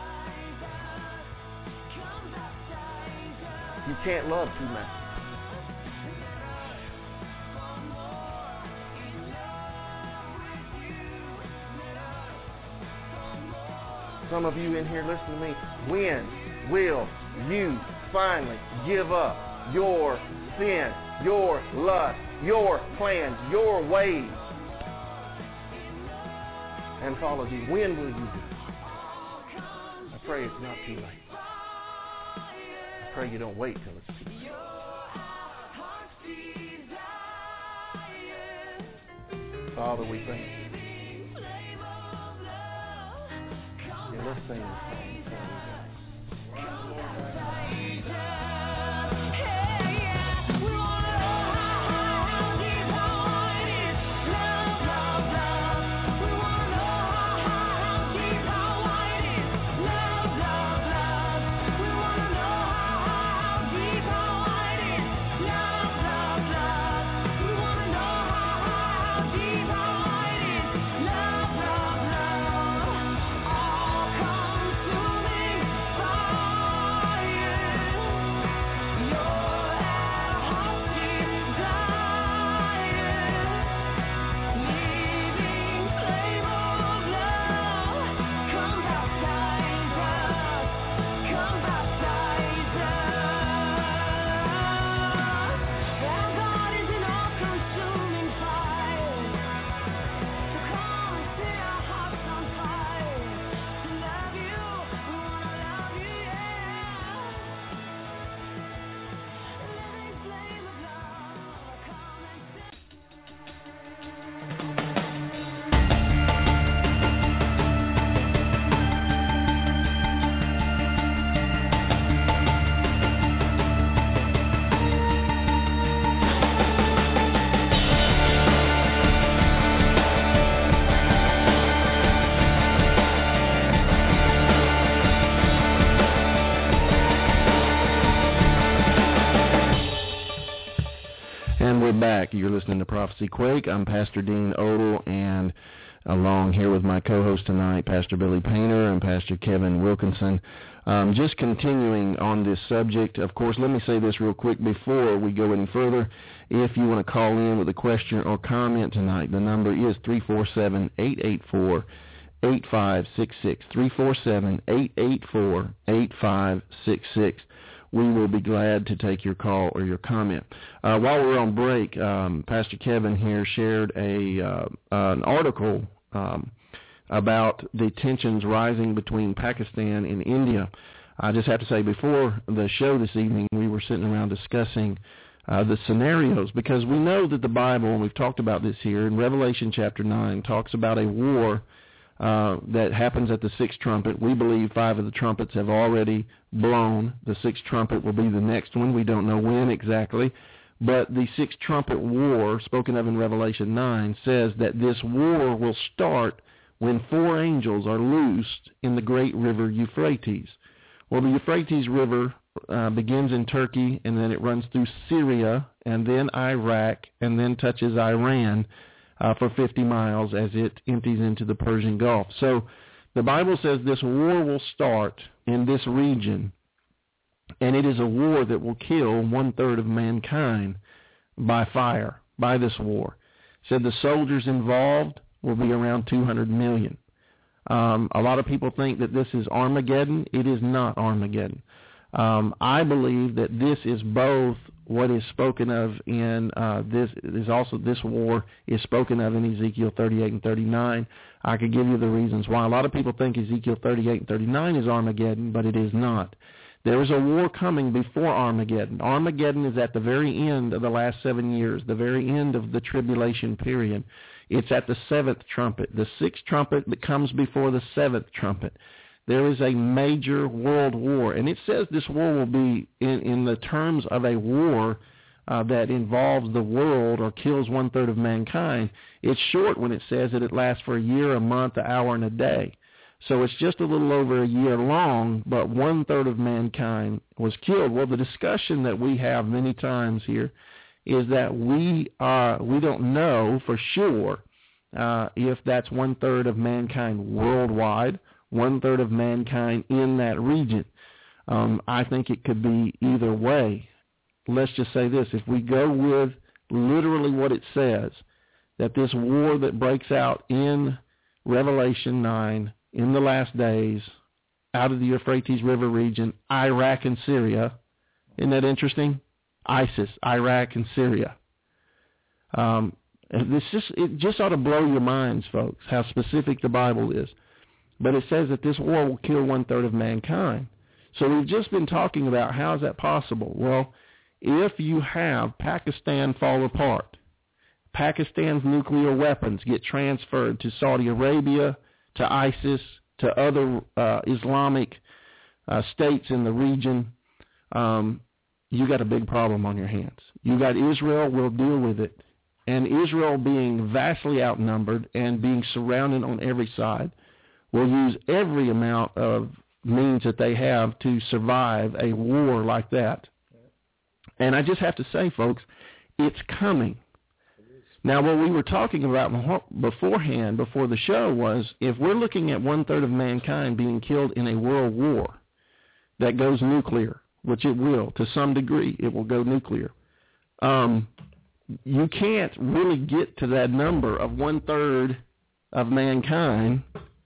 You can't love two masters. Some of you in here, listen to me. When will you finally give up your sin, your lust, your plans, your ways, and follow thee. When will you do it? I pray it's not too late. I pray you don't wait till it's too late. Father, we thank you. Yeah, let's sing this song before we go. Back. You're listening to Prophecy Quake. I'm Pastor Dean Odle, and along here with my co-host tonight, Pastor Billy Painter and Pastor Kevin Wilkinson. Just continuing on this subject, of course, let me say this real quick before we go any further. If you want to call in with a question or comment tonight, the number is 347-884-8566, 347-884-8566. We will be glad to take your call or your comment. While we're on break, Pastor Kevin here shared an article about the tensions rising between Pakistan and India. I just have to say, before the show this evening, we were sitting around discussing the scenarios, because we know that the Bible, and we've talked about this here, in Revelation chapter 9, talks about a war that happens at the sixth trumpet. We believe 5 of the trumpets have already blown. The sixth trumpet will be the next one. We don't know when exactly. But the sixth trumpet war, spoken of in Revelation 9, says that this war will start when 4 angels are loosed in the great river Euphrates. Well, the Euphrates River begins in Turkey, and then it runs through Syria, and then Iraq, and then touches Iran for 50 miles as it empties into the Persian Gulf. So the Bible says this war will start in this region, and it is a war that will kill 1/3 of mankind by fire, by this war. It said the soldiers involved will be around 200 million. A lot of people think that this is Armageddon. It is not Armageddon. I believe that this is both what is spoken of in this war is spoken of in Ezekiel 38 and 39. I could give you the reasons why. A lot of people think Ezekiel 38 and 39 is Armageddon, but it is not. There is a war coming before Armageddon. Armageddon is at the very end of the last 7 years, the very end of the tribulation period. It's at the 7th trumpet, the 6th trumpet that comes before the 7th trumpet. There is a major world war, and it says this war will be in the terms of a war that involves the world or kills 1/3 of mankind. It's short when it says that it lasts for a year, a month, an hour, and a day. So it's just a little over a year long, but 1/3 of mankind was killed. Well, the discussion that we have many times here is that we don't know for sure if that's 1/3 of mankind worldwide, 1/3 of mankind in that region. I think it could be either way. Let's just say this. If we go with literally what it says, that this war that breaks out in Revelation 9 in the last days out of the Euphrates River region, Iraq and Syria, isn't that interesting? ISIS, Iraq, and Syria. And it just ought to blow your minds, folks, how specific the Bible is. But it says that this war will kill 1/3 of mankind. So we've just been talking about how is that possible. Well, if you have Pakistan fall apart, Pakistan's nuclear weapons get transferred to Saudi Arabia, to ISIS, to other Islamic states in the region, you got a big problem on your hands. You got Israel, will deal with it. And Israel, being vastly outnumbered and being surrounded on every side, will use every amount of means that they have to survive a war like that. And I just have to say, folks, it's coming. Now, what we were talking about beforehand, before the show, was if we're looking at 1/3 of mankind being killed in a world war that goes nuclear, which it will, to some degree, it will go nuclear. You can't really get to that number of 1/3 of mankind,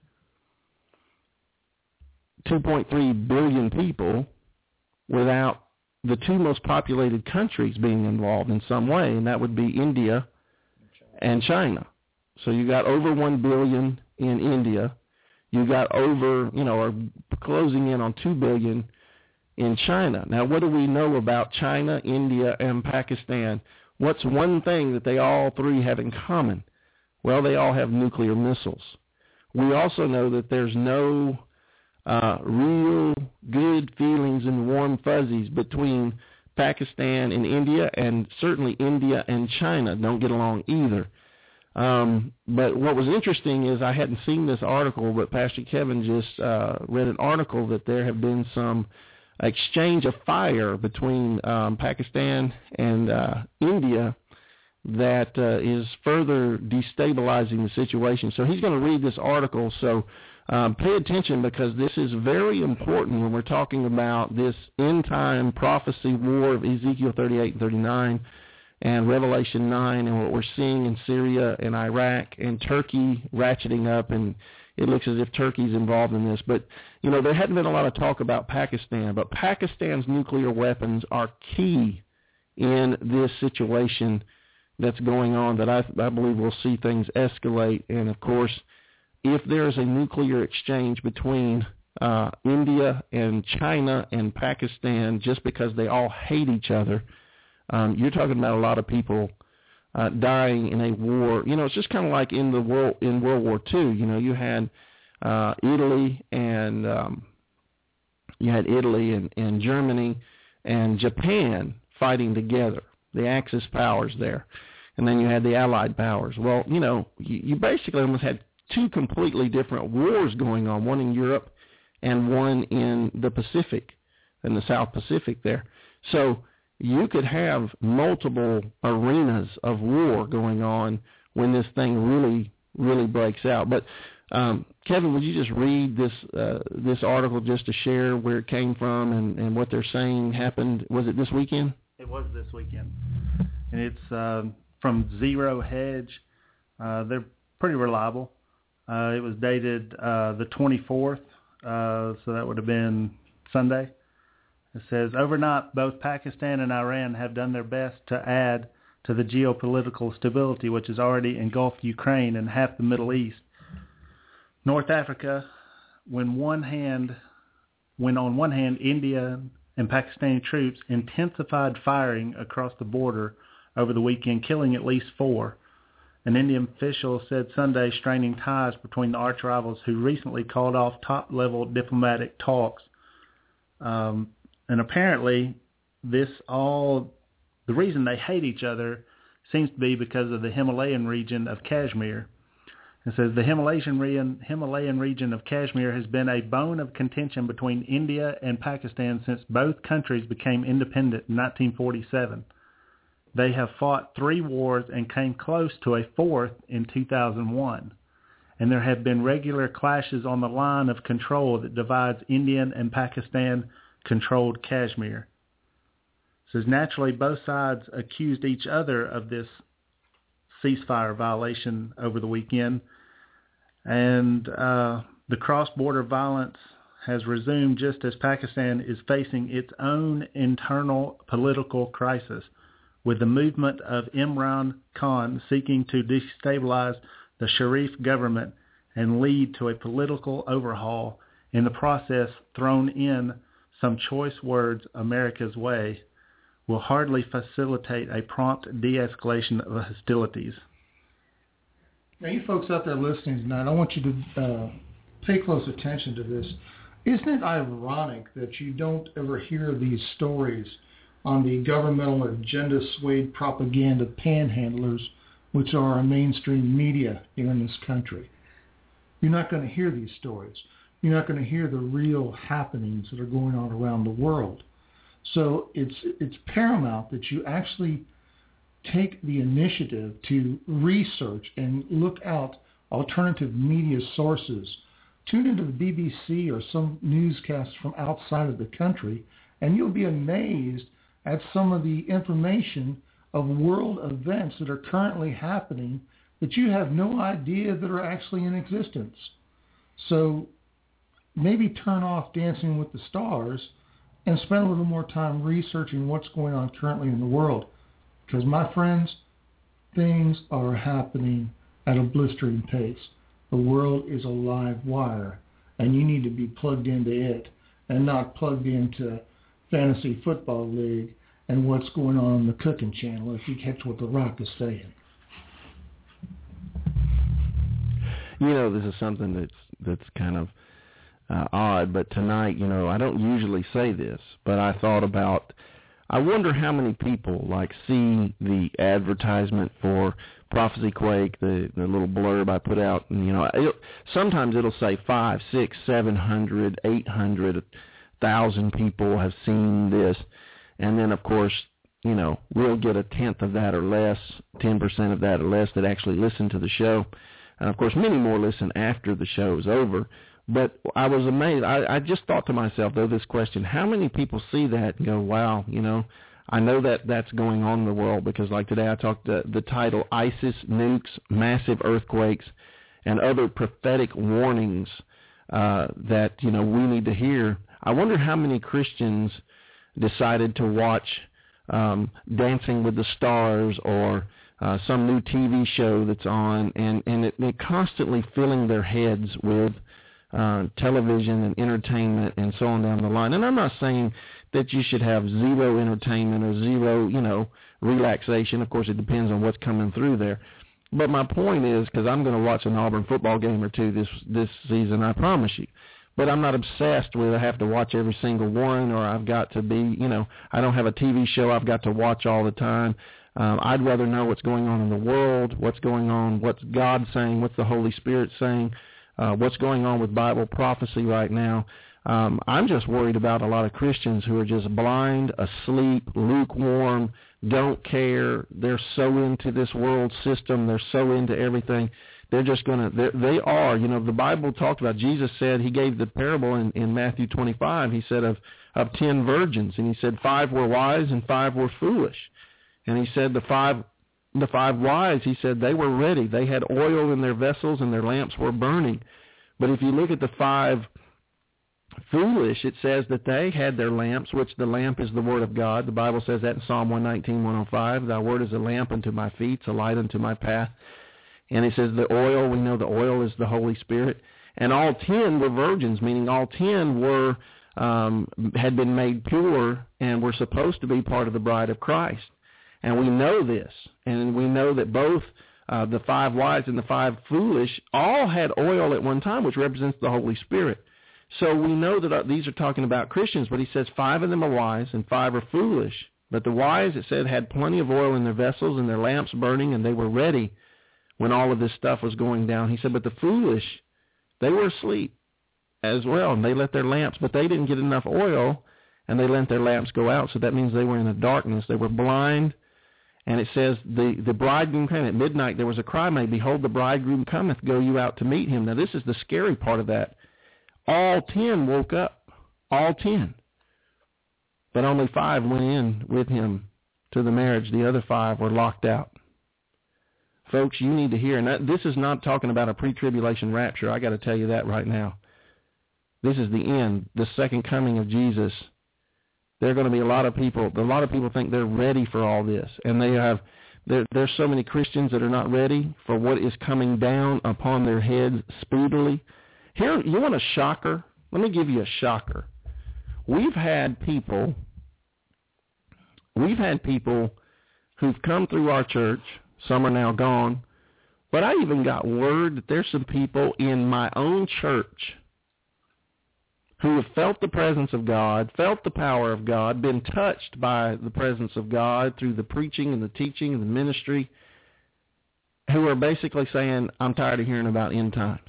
2.3 billion people, without the two most populated countries being involved in some way, and that would be India and China. So you got over 1 billion in India. You got over, or closing in on 2 billion in China. Now, what do we know about China, India, and Pakistan? What's one thing that they all three have in common? Well, they all have nuclear missiles. We also know that there's no real good feelings and warm fuzzies between Pakistan and India, and certainly India and China don't get along either. But what was interesting is I hadn't seen this article, but Pastor Kevin just read an article that there have been some exchange of fire between Pakistan and India that is further destabilizing the situation. So he's going to read this article, so pay attention, because this is very important when we're talking about this end-time prophecy war of Ezekiel 38 and 39 and Revelation 9 and what we're seeing in Syria and Iraq and Turkey ratcheting up, and it looks as if Turkey's involved in this. But, there hadn't been a lot of talk about Pakistan, but Pakistan's nuclear weapons are key in this situation that's going on, that I believe we'll see things escalate. And, of course, if there's a nuclear exchange between India and China and Pakistan just because they all hate each other, you're talking about a lot of people dying in a war. It's just kind of like in World War II. You had Italy and and Germany and Japan fighting together, the Axis powers there, and then you had the Allied powers. Well, you basically almost had two completely different wars going on, one in Europe and one in the Pacific, in the South Pacific there. So you could have multiple arenas of war going on when this thing really, really breaks out. But Kevin, would you just read this article just to share where it came from and what they're saying happened? Was it this weekend? It was this weekend, and it's from Zero Hedge. They're pretty reliable. It was dated the 24th, so that would have been Sunday. It says, overnight, both Pakistan and Iran have done their best to add to the geopolitical stability which has already engulfed Ukraine and half the Middle East. North Africa, when on one hand, India and Pakistani troops intensified firing across the border over the weekend, killing at least 4. An Indian official said Sunday, straining ties between the arch rivals who recently called off top-level diplomatic talks. And apparently, the reason they hate each other seems to be because of the Himalayan region of Kashmir. It says the Himalayan region of Kashmir has been a bone of contention between India and Pakistan since both countries became independent in 1947. They have fought 3 wars and came close to a 4th in 2001. And there have been regular clashes on the line of control that divides Indian and Pakistan-controlled Kashmir. So naturally, both sides accused each other of this ceasefire violation over the weekend. And the cross-border violence has resumed just as Pakistan is facing its own internal political crisis, with the movement of Imran Khan seeking to destabilize the Sharif government and lead to a political overhaul, in the process thrown in some choice words America's way, will hardly facilitate a prompt de-escalation of hostilities. Now, you folks out there listening tonight, I want you to pay close attention to this. Isn't it ironic that you don't ever hear these stories on the governmental agenda-swayed propaganda panhandlers, which are our mainstream media here in this country? You're not going to hear these stories. You're not going to hear the real happenings that are going on around the world. So it's paramount that you actually take the initiative to research and look out alternative media sources. Tune into the BBC or some newscasts from outside of the country, and you'll be amazed at some of the information of world events that are currently happening that you have no idea that are actually in existence. So maybe turn off Dancing with the Stars and spend a little more time researching what's going on currently in the world. Because, my friends, things are happening at a blistering pace. The world is a live wire, and you need to be plugged into it and not plugged into Fantasy Football League and what's going on the cooking channel, if you catch what The Rock is saying. You know, this is something that's kind of odd, but tonight, you know, I don't usually say this, but I thought about, I wonder how many people see the advertisement for Prophecy Quake, the little blurb I put out, and sometimes it'll say 500, 600, 700, 800,000 people have seen this, and then of course, we'll get a tenth of that or less, 10% of that or less that actually listen to the show, and of course many more listen after the show is over. But I was amazed. I just thought to myself, though, this question, how many people see that and go, wow, I know that that's going on in the world, because like today I talked the title, ISIS Nukes, Massive Earthquakes, and Other Prophetic Warnings that, we need to hear. I wonder how many Christians decided to watch Dancing with the Stars or some new TV show that's on, and it constantly filling their heads with television and entertainment and so on down the line. And I'm not saying that you should have zero entertainment or zero, relaxation. Of course, it depends on what's coming through there. But my point is, because I'm going to watch an Auburn football game or two this season, I promise you. But I'm not obsessed with I have to watch every single one, or I've got to be, I don't have a TV show I've got to watch all the time. I'd rather know what's going on in the world, what's going on, what's God saying, what's the Holy Spirit saying, what's going on with Bible prophecy right now. I'm just worried about a lot of Christians who are just blind, asleep, lukewarm, don't care. They're so into this world system. They're so into everything. They're just going to, they are, the Bible talked about, Jesus said, he gave the parable in Matthew 25. He said of 10 virgins, and he said 5 were wise and 5 were foolish. And he said the five wise, he said they were ready. They had oil in their vessels and their lamps were burning. But if you look at the 5 foolish, it says that they had their lamps, which the lamp is the word of God. The Bible says that in Psalm 119, 105. Thy word is a lamp unto my feet, a light unto my path. And it says the oil, we know the oil is the Holy Spirit. And all 10 were virgins, meaning all 10 were had been made pure and were supposed to be part of the bride of Christ. And we know this, and we know that both the 5 wise and the 5 foolish all had oil at one time, which represents the Holy Spirit. So we know that these are talking about Christians, but he says 5 of them are wise and 5 are foolish. But the wise, it said, had plenty of oil in their vessels and their lamps burning, and they were ready when all of this stuff was going down. He said, but the foolish, they were asleep as well, and they let their lamps, but they didn't get enough oil, and they let their lamps go out. So that means they were in the darkness. They were blind. And it says, the bridegroom came. At midnight there was a cry made, behold, the bridegroom cometh, go you out to meet him. Now this is the scary part of that. All 10 woke up. All 10. But only 5 went in with him to the marriage. The other 5 were locked out. Folks, you need to hear, and this is not talking about a pre-tribulation rapture. I got to tell you that right now. this is the end, the second coming of Jesus, there are going to be a lot of people think they're ready for all this, and there's so many Christians that are not ready for what is coming down upon their heads speedily. Here, you want a shocker? Let me give you a shocker. We've had people who've come through our church. Some are now gone. But I even got word that there's some people in my own church who have felt the presence of God, felt the power of God, been touched by the presence of God through the preaching and the teaching and the ministry, who are basically saying, I'm tired of hearing about end times.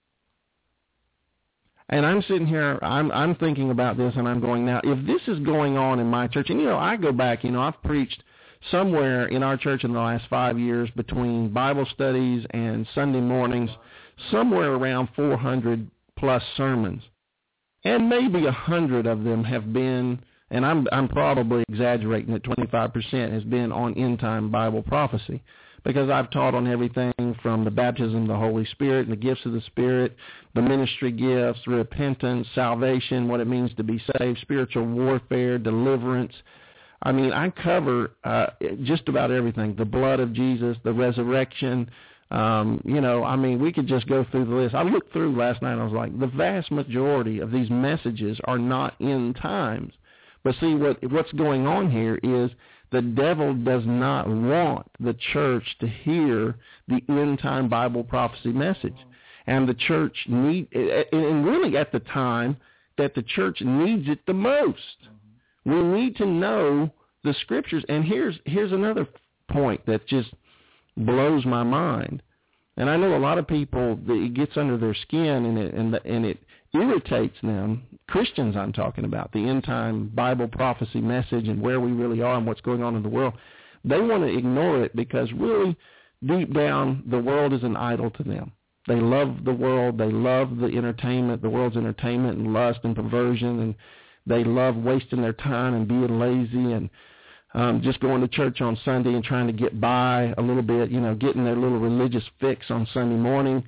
And I'm sitting here, I'm thinking about this, and I'm going, now, if this is going on in my church, and, I go back, I've preached somewhere in our church in the last 5 years between Bible studies and Sunday mornings, somewhere around 400-plus sermons. And maybe 100 of them have been, and I'm probably exaggerating it, 25% has been on end-time Bible prophecy, because I've taught on everything from the baptism of the Holy Spirit and the gifts of the Spirit, the ministry gifts, repentance, salvation, what it means to be saved, spiritual warfare, deliverance. I mean, I cover just about everything, the blood of Jesus, the resurrection. We could just go through the list. I looked through last night and I was like, the vast majority of these messages are not end times. But see, what's going on here is the devil does not want the church to hear the end time Bible prophecy message. And the church and really at the time that the church needs it the most. We need to know the scriptures. And here's another point that just blows my mind. And I know a lot of people, it gets under their skin and it irritates them. Christians I'm talking about, the end time Bible prophecy message and where we really are and what's going on in the world. They want to ignore it because really deep down the world is an idol to them. They love the world. They love the entertainment, the world's entertainment and lust and perversion, and they love wasting their time and being lazy and just going to church on Sunday and trying to get by a little bit, getting their little religious fix on Sunday morning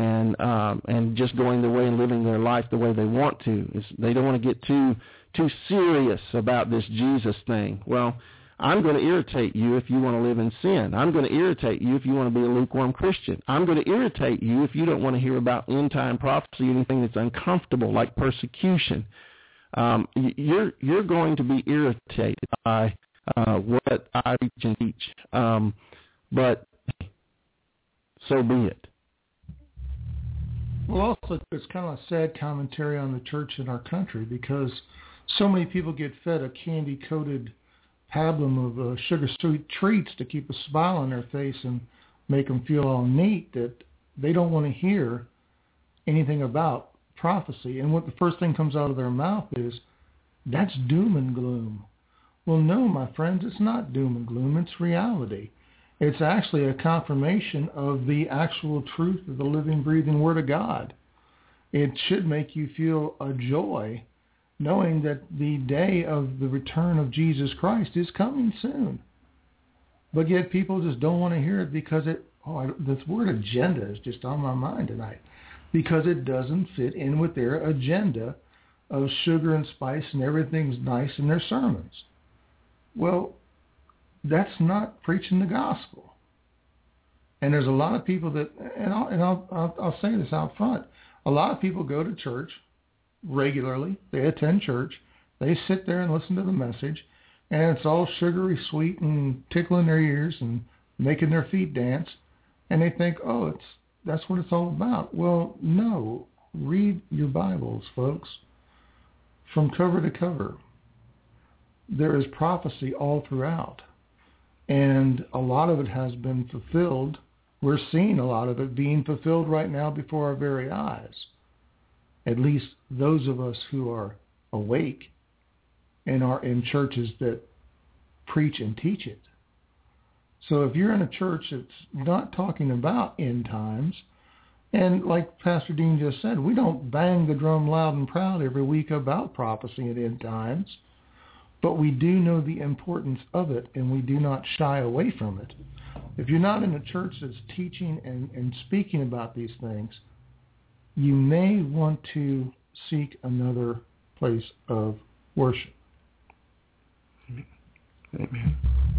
and just going their way and living their life the way they want to. They don't want to get too serious about this Jesus thing. Well, I'm going to irritate you if you want to live in sin. I'm going to irritate you if you want to be a lukewarm Christian. I'm going to irritate you if you don't want to hear about end-time prophecy, anything that's uncomfortable like persecution. You're going to be irritated by what I preach and teach, but so be it. Well, also, it's kind of a sad commentary on the church in our country because so many people get fed a candy-coated pablum of sugar-sweet treats to keep a smile on their face and make them feel all neat that they don't want to hear anything about prophecy. And what the first thing comes out of their mouth is, that's doom and gloom. Well, no, my friends, it's not doom and gloom. It's reality. It's actually a confirmation of the actual truth of the living, breathing Word of God. It should make you feel a joy knowing that the day of the return of Jesus Christ is coming soon. But yet people just don't want to hear it because this word agenda is just on my mind tonight, because it doesn't fit in with their agenda of sugar and spice and everything's nice in their sermons. Well, that's not preaching the gospel. And there's a lot of people that, and I'll say this out front, a lot of people go to church regularly. They attend church. They sit there and listen to the message, and it's all sugary sweet and tickling their ears and making their feet dance, and they think, that's what it's all about. Well, no. Read your Bibles, folks, from cover to cover. There is prophecy all throughout, and a lot of it has been fulfilled. We're seeing a lot of it being fulfilled right now before our very eyes, at least those of us who are awake and are in churches that preach and teach it. So if you're in a church that's not talking about end times, and like Pastor Dean just said, we don't bang the drum loud and proud every week about prophecy at end times, but we do know the importance of it, and we do not shy away from it. If you're not in a church that's teaching and speaking about these things, you may want to seek another place of worship. Amen.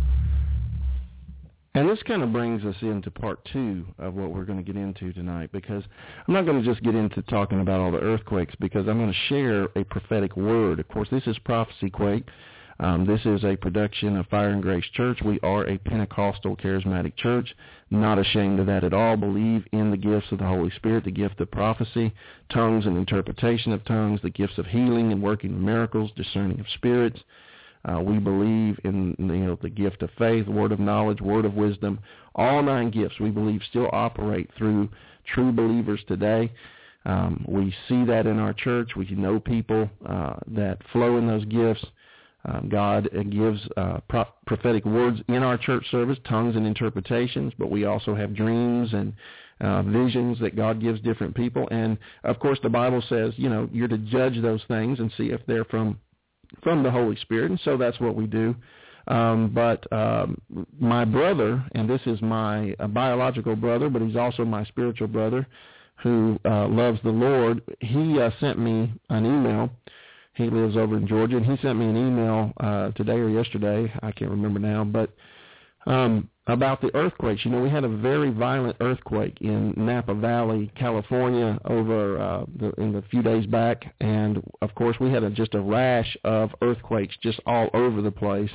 And this kind of brings us into part 2 of what we're going to get into tonight, because I'm not going to just get into talking about all the earthquakes, because I'm going to share a prophetic word. Of course, this is Prophecy Quake. This is a production of Fire and Grace Church. We are a Pentecostal charismatic church, not ashamed of that at all. Believe in the gifts of the Holy Spirit, the gift of prophecy, tongues and interpretation of tongues, the gifts of healing and working of miracles, discerning of spirits. We believe in the gift of faith, word of knowledge, word of wisdom. All 9 gifts we believe still operate through true believers today. We see that in our church. We know people that flow in those gifts. God gives prophetic words in our church service, tongues and interpretations, but we also have dreams and visions that God gives different people. And, of course, the Bible says, you're to judge those things and see if they're from the Holy Spirit, and so that's what we do. But my brother, and this is my biological brother, but he's also my spiritual brother who loves the Lord, he sent me an email. He lives over in Georgia, and he sent me an email today or yesterday, I can't remember now, but about the earthquakes. We had a very violent earthquake in Napa Valley, California, over in the few days back, and of course we had just a rash of earthquakes just all over the place.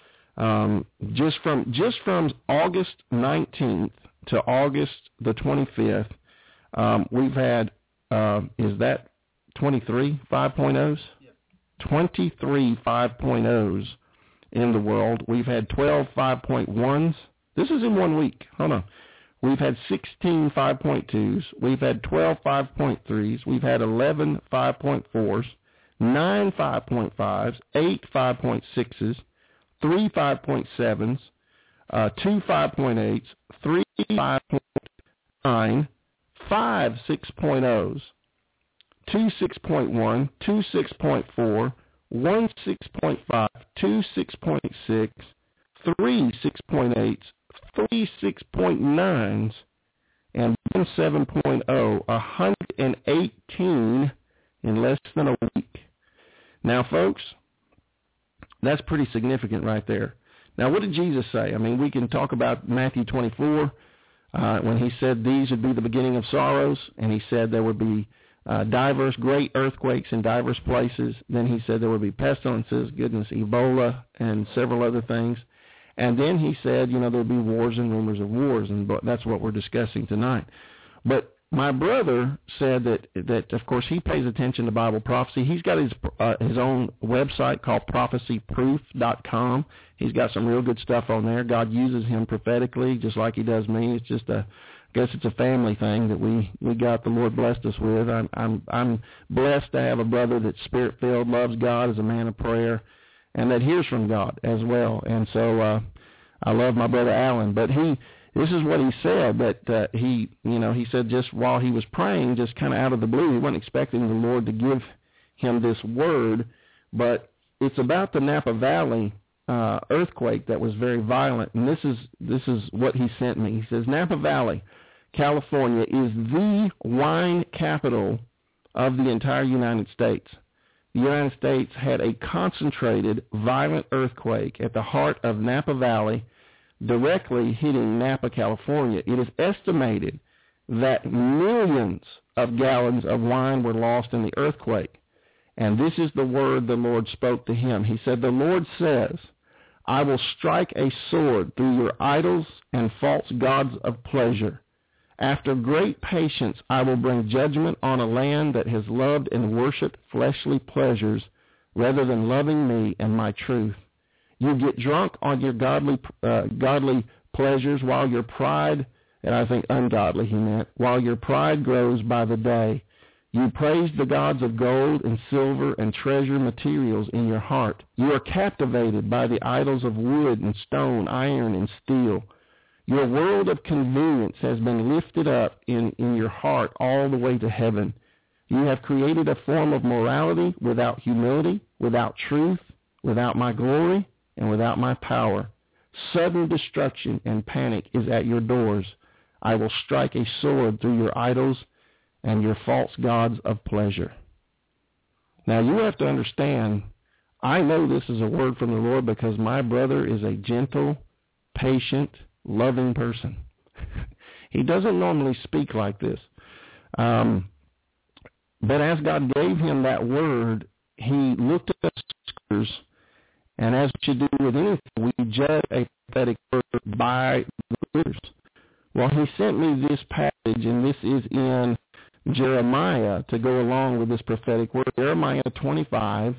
Just from August 19th to August the 25th, we've had is that 23 5.0s? Yep. 23 5.0s in the world. We've had 12 5.1s. This is in 1 week. Hold on. We've had 16 5.2s. We've had 12 5.3s. We've had 11 5.4s, 9 5.5s, 8 5.6s, 3 5.7s, 2 5.8s, 3 5.9, 5 6.0s, 2 6.1, 2 6.4, 1 6.5, 2 6.6, 3 6.8s, 3 6.9s, and 1 7.0, 118 in less than a week. Now, folks, that's pretty significant right there. Now, what did Jesus say? I mean, we can talk about Matthew 24 when he said these would be the beginning of sorrows, and he said there would be diverse great earthquakes in diverse places. Then he said there would be pestilences, Ebola, and several other things. And then he said, there would be wars and rumors of wars, and that's what we're discussing tonight. But my brother said that of course, he pays attention to Bible prophecy. He's got his own website called prophecyproof.com. He's got some real good stuff on there. God uses him prophetically, just like he does me. It's just I guess it's a family thing that we got. The Lord blessed us with. I'm blessed to have a brother that's spirit-filled, loves God, is a man of prayer, and that hears from God as well. And so I love my brother Alan. But this is what he said, that he said just while he was praying, just kind of out of the blue, he wasn't expecting the Lord to give him this word, but it's about the Napa Valley earthquake that was very violent. And this is what he sent me. He says, Napa Valley, California is the wine capital of the entire United States. The United States had a concentrated, violent earthquake at the heart of Napa Valley, directly hitting Napa, California. It is estimated that millions of gallons of wine were lost in the earthquake. And this is the word the Lord spoke to him. He said, the Lord says, I will strike a sword through your idols and false gods of pleasure. After great patience, I will bring judgment on a land that has loved and worshipped fleshly pleasures rather than loving me and my truth. You get drunk on your godly pleasures while your pride, and I think ungodly he meant, while your pride grows by the day. You praise the gods of gold and silver and treasure materials in your heart. You are captivated by the idols of wood and stone, iron and steel. Your world of convenience has been lifted up in your heart all the way to heaven. You have created a form of morality without humility, without truth, without my glory, and without my power. Sudden destruction and panic is at your doors. I will strike a sword through your idols and your false gods of pleasure. Now, you have to understand, I know this is a word from the Lord because my brother is a gentle, patient, loving person. He doesn't normally speak like this. But as God gave him that word, he looked at the scriptures, and as we should do with anything, we judge a prophetic word by the scriptures. Well, he sent me this passage, and this is in Jeremiah to go along with this prophetic word. Jeremiah 25,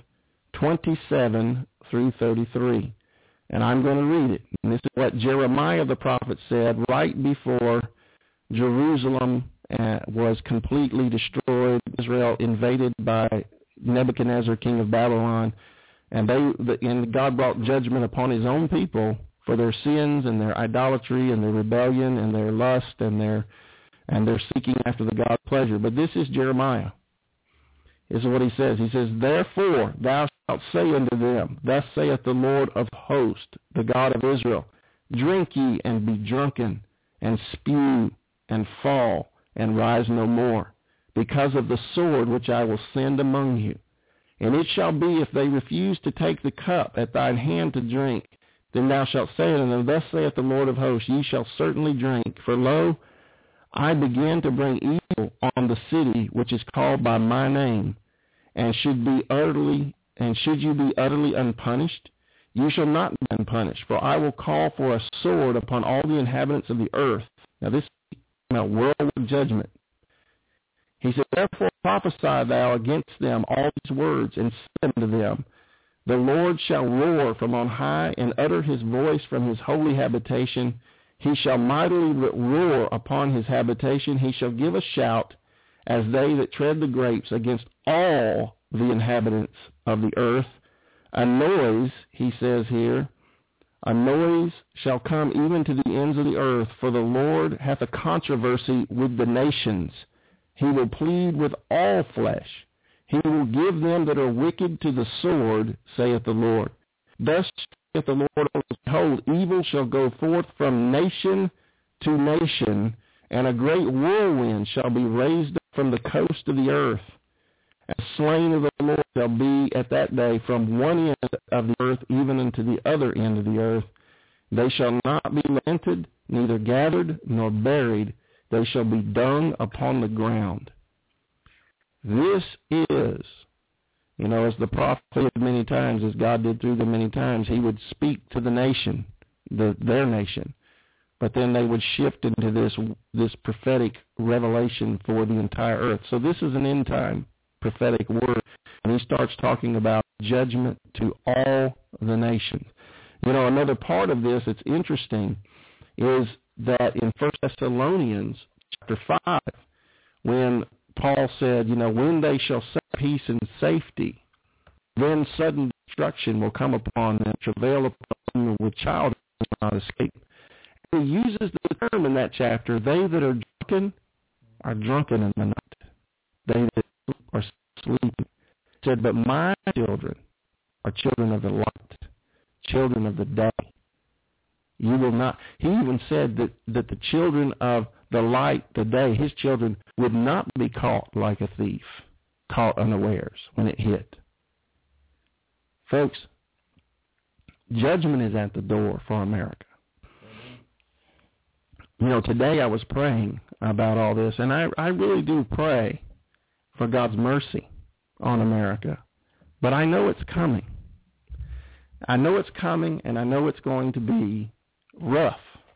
27 through 33. And I'm going to read it. And this is what Jeremiah the prophet said right before Jerusalem was completely destroyed, Israel invaded by Nebuchadnezzar, king of Babylon, and God brought judgment upon his own people for their sins and their idolatry and their rebellion and their lust and their seeking after the God's pleasure. But this is Jeremiah. This is what he says. He says, "Therefore thou shalt say unto them, Thus saith the Lord of hosts, the God of Israel, Drink ye and be drunken, and spew and fall, and rise no more, because of the sword which I will send among you. And it shall be, if they refuse to take the cup at thine hand to drink, then thou shalt say unto them, Thus saith the Lord of hosts, Ye shall certainly drink. For lo, I begin to bring evil on the city which is called by my name, and should you be utterly unpunished, you shall not be unpunished. For I will call for a sword upon all the inhabitants of the earth." Now this is about worldwide judgment. He said, "Therefore prophesy thou against them all these words, and say unto them, The Lord shall roar from on high, and utter his voice from his holy habitation. He shall mightily roar upon his habitation. He shall give a shout as they that tread the grapes against all the inhabitants of the earth. A noise," he says here, "a noise shall come even to the ends of the earth, for the Lord hath a controversy with the nations. He will plead with all flesh. He will give them that are wicked to the sword, saith the Lord. Thus saith the Lord, Behold, evil shall go forth from nation to nation, and a great whirlwind shall be raised up from the coast of the earth. And slain of the Lord shall be at that day from one end of the earth even unto the other end of the earth. They shall not be lamented, neither gathered nor buried. They shall be dung upon the ground." This is, as the prophet did many times, as God did through them many times, he would speak to the nation, their nation, but then they would shift into this prophetic revelation for the entire earth. So this is an end time prophetic word, and he starts talking about judgment to all the nations. Another part of this that's interesting is that in 1 Thessalonians chapter 5, when Paul said, when they shall set peace and safety, then sudden destruction will come upon them, travail upon them with child will not escape. And he uses the term in that chapter, they that are drunken in the night. They that are sleeping. He said, but my children are children of the light, children of the day. You will not. He even said that the children of the light, the day, his children would not be caught like a thief, caught unawares when it hit. Folks, judgment is at the door for America. Today I was praying about all this, and I really do pray for God's mercy on America. But I know it's coming. I know it's coming, and I know it's going to be rough.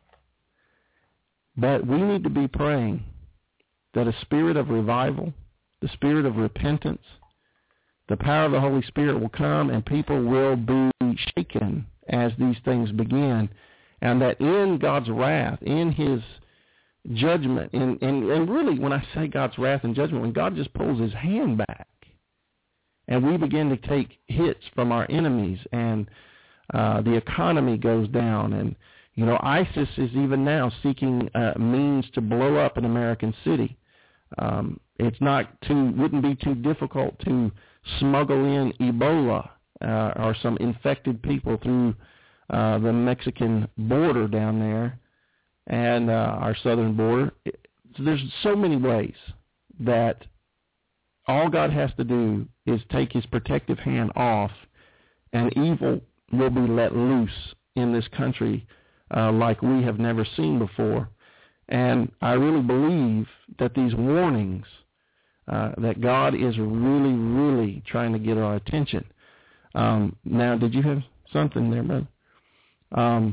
But we need to be praying that a spirit of revival, the spirit of repentance, the power of the Holy Spirit will come, and people will be shaken as these things begin, and that in God's wrath, in his judgment, and really when I say God's wrath and judgment, when God just pulls his hand back, and we begin to take hits from our enemies, and the economy goes down, and ISIS is even now seeking means to blow up an American city. Wouldn't be too difficult to smuggle in Ebola or some infected people through the Mexican border down there and our southern border. There's so many ways that All God has to do is take his protective hand off, and evil will be let loose in this country like we have never seen before. And I really believe that these warnings, that God is really, really trying to get our attention. Now, did you have something there, brother?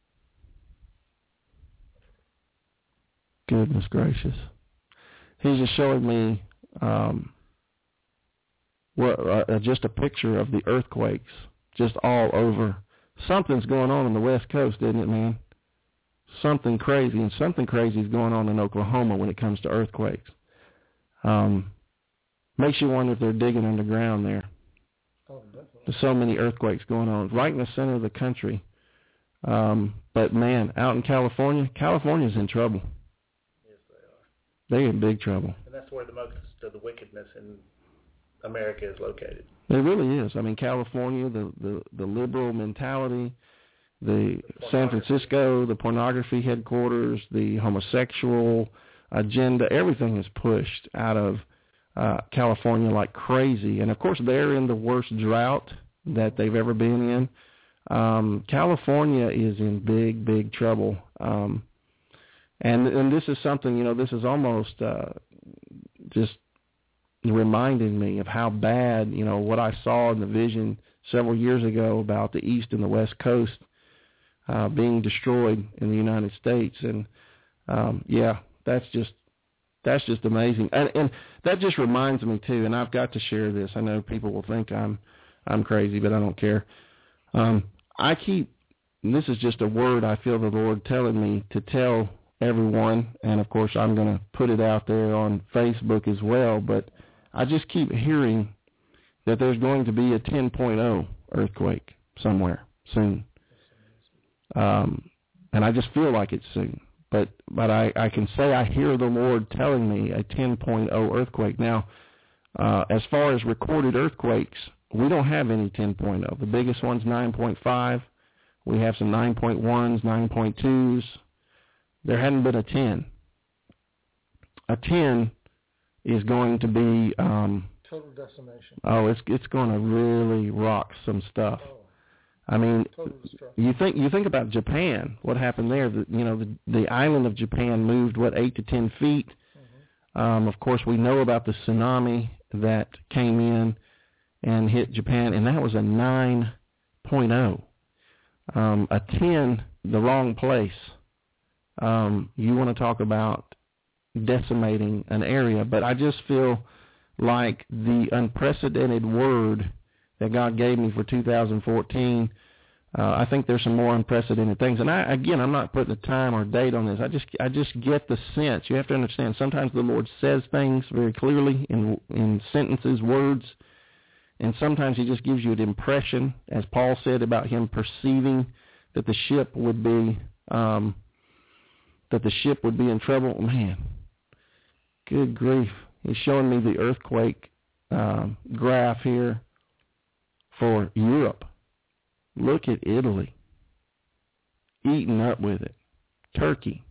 Goodness gracious. He's just showing me just a picture of the earthquakes just all over. Something's going on the West Coast, isn't it, man? Something crazy, and something crazy is going on in Oklahoma when it comes to earthquakes. Makes you wonder if they're digging underground there. Oh, definitely. There's so many earthquakes going on right in the center of the country. But, man, out in California's in trouble. Yes, they are. They're in big trouble. And that's where the most of the wickedness in America is located. It really is. I mean, California, the liberal mentality, the San Francisco, the pornography headquarters, the homosexual agenda, everything is pushed out of California like crazy. And, of course, they're in the worst drought that they've ever been in. California is in big, big trouble. And this is something, this is almost just reminding me of how bad, what I saw in the vision several years ago about the East and the West Coast being destroyed in the United States. And, that's just amazing. And that just reminds me, too, and I've got to share this. I know people will think I'm crazy, but I don't care. This is just a word I feel the Lord telling me to tell everyone, and, of course, I'm going to put it out there on Facebook as well, but I just keep hearing that there's going to be a 10.0 earthquake somewhere soon. And I just feel like it's soon. But I can say I hear the Lord telling me a 10.0 earthquake. Now, as far as recorded earthquakes, we don't have any 10.0. The biggest one's 9.5. We have some 9.1s, 9.2s. There hadn't been a 10. A 10 is going to be total decimation. Oh, it's going to really rock some stuff. Oh, I mean, total destruction. you think about Japan. What happened there? The island of Japan moved 8 to 10 feet. Mm-hmm. Of course, we know about the tsunami that came in and hit Japan, and that was a 9.0. A 10, the wrong place. You want to talk about decimating an area, but I just feel like the unprecedented word that God gave me for 2014, I think there's some more unprecedented things. And I'm not putting a time or date on this. I just get the sense. You have to understand, sometimes the Lord says things very clearly in sentences, words, and sometimes he just gives you an impression, as Paul said about him perceiving that the ship would be in trouble. Man, good grief. He's showing me the earthquake graph here for Europe. Look at Italy. Eaten up with it. Turkey.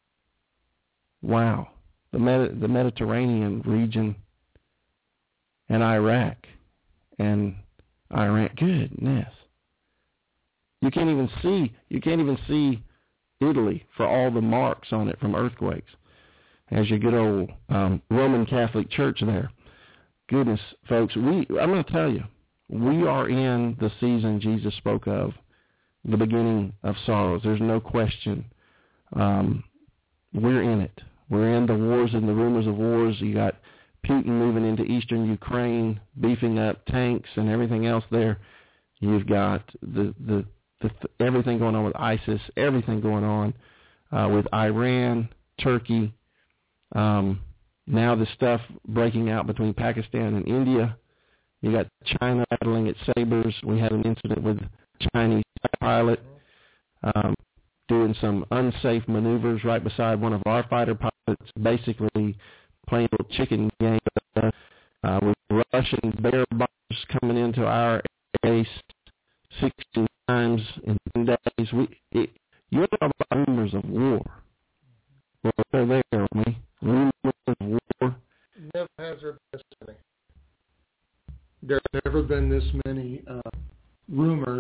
Wow. The Mediterranean region and Iraq and Iran. Goodness. You can't even see Italy for all the marks on it from earthquakes. As your good old Roman Catholic Church there. Goodness, folks, I'm going to tell you, we are in the season Jesus spoke of, the beginning of sorrows. There's no question. We're in it. We're in the wars and the rumors of wars. You got Putin moving into eastern Ukraine, beefing up tanks and everything else there. You've got the everything going on with ISIS, everything going on with Iran, Turkey. Now the stuff breaking out between Pakistan and India. You got China battling its sabers. We had an incident with a Chinese pilot doing some unsafe maneuvers right beside one of our fighter pilots, basically playing a little chicken game with Russian bear bombers coming into our airspace 16 times in 10 days. You're talking about rumors of war. Well, they're there, me. Rumors of war. Never has there been a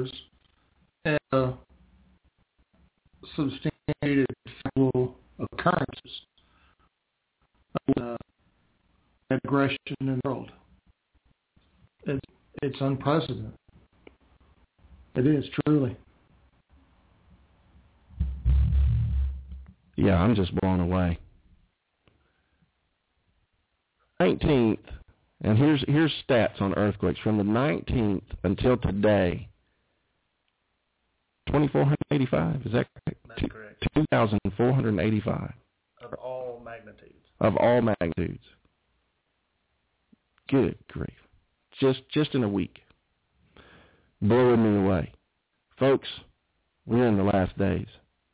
years as substantiated factual occurrences of aggression in the world. It's unprecedented. It is, truly. Yeah, I'm just blown away. 19th, and here's stats on earthquakes. From the 19th until today, 2,485, is that correct? That's correct. 2,485. Of all magnitudes. Of all magnitudes. Good grief. Just in a week. Blowing me away. Folks, we're in the last days.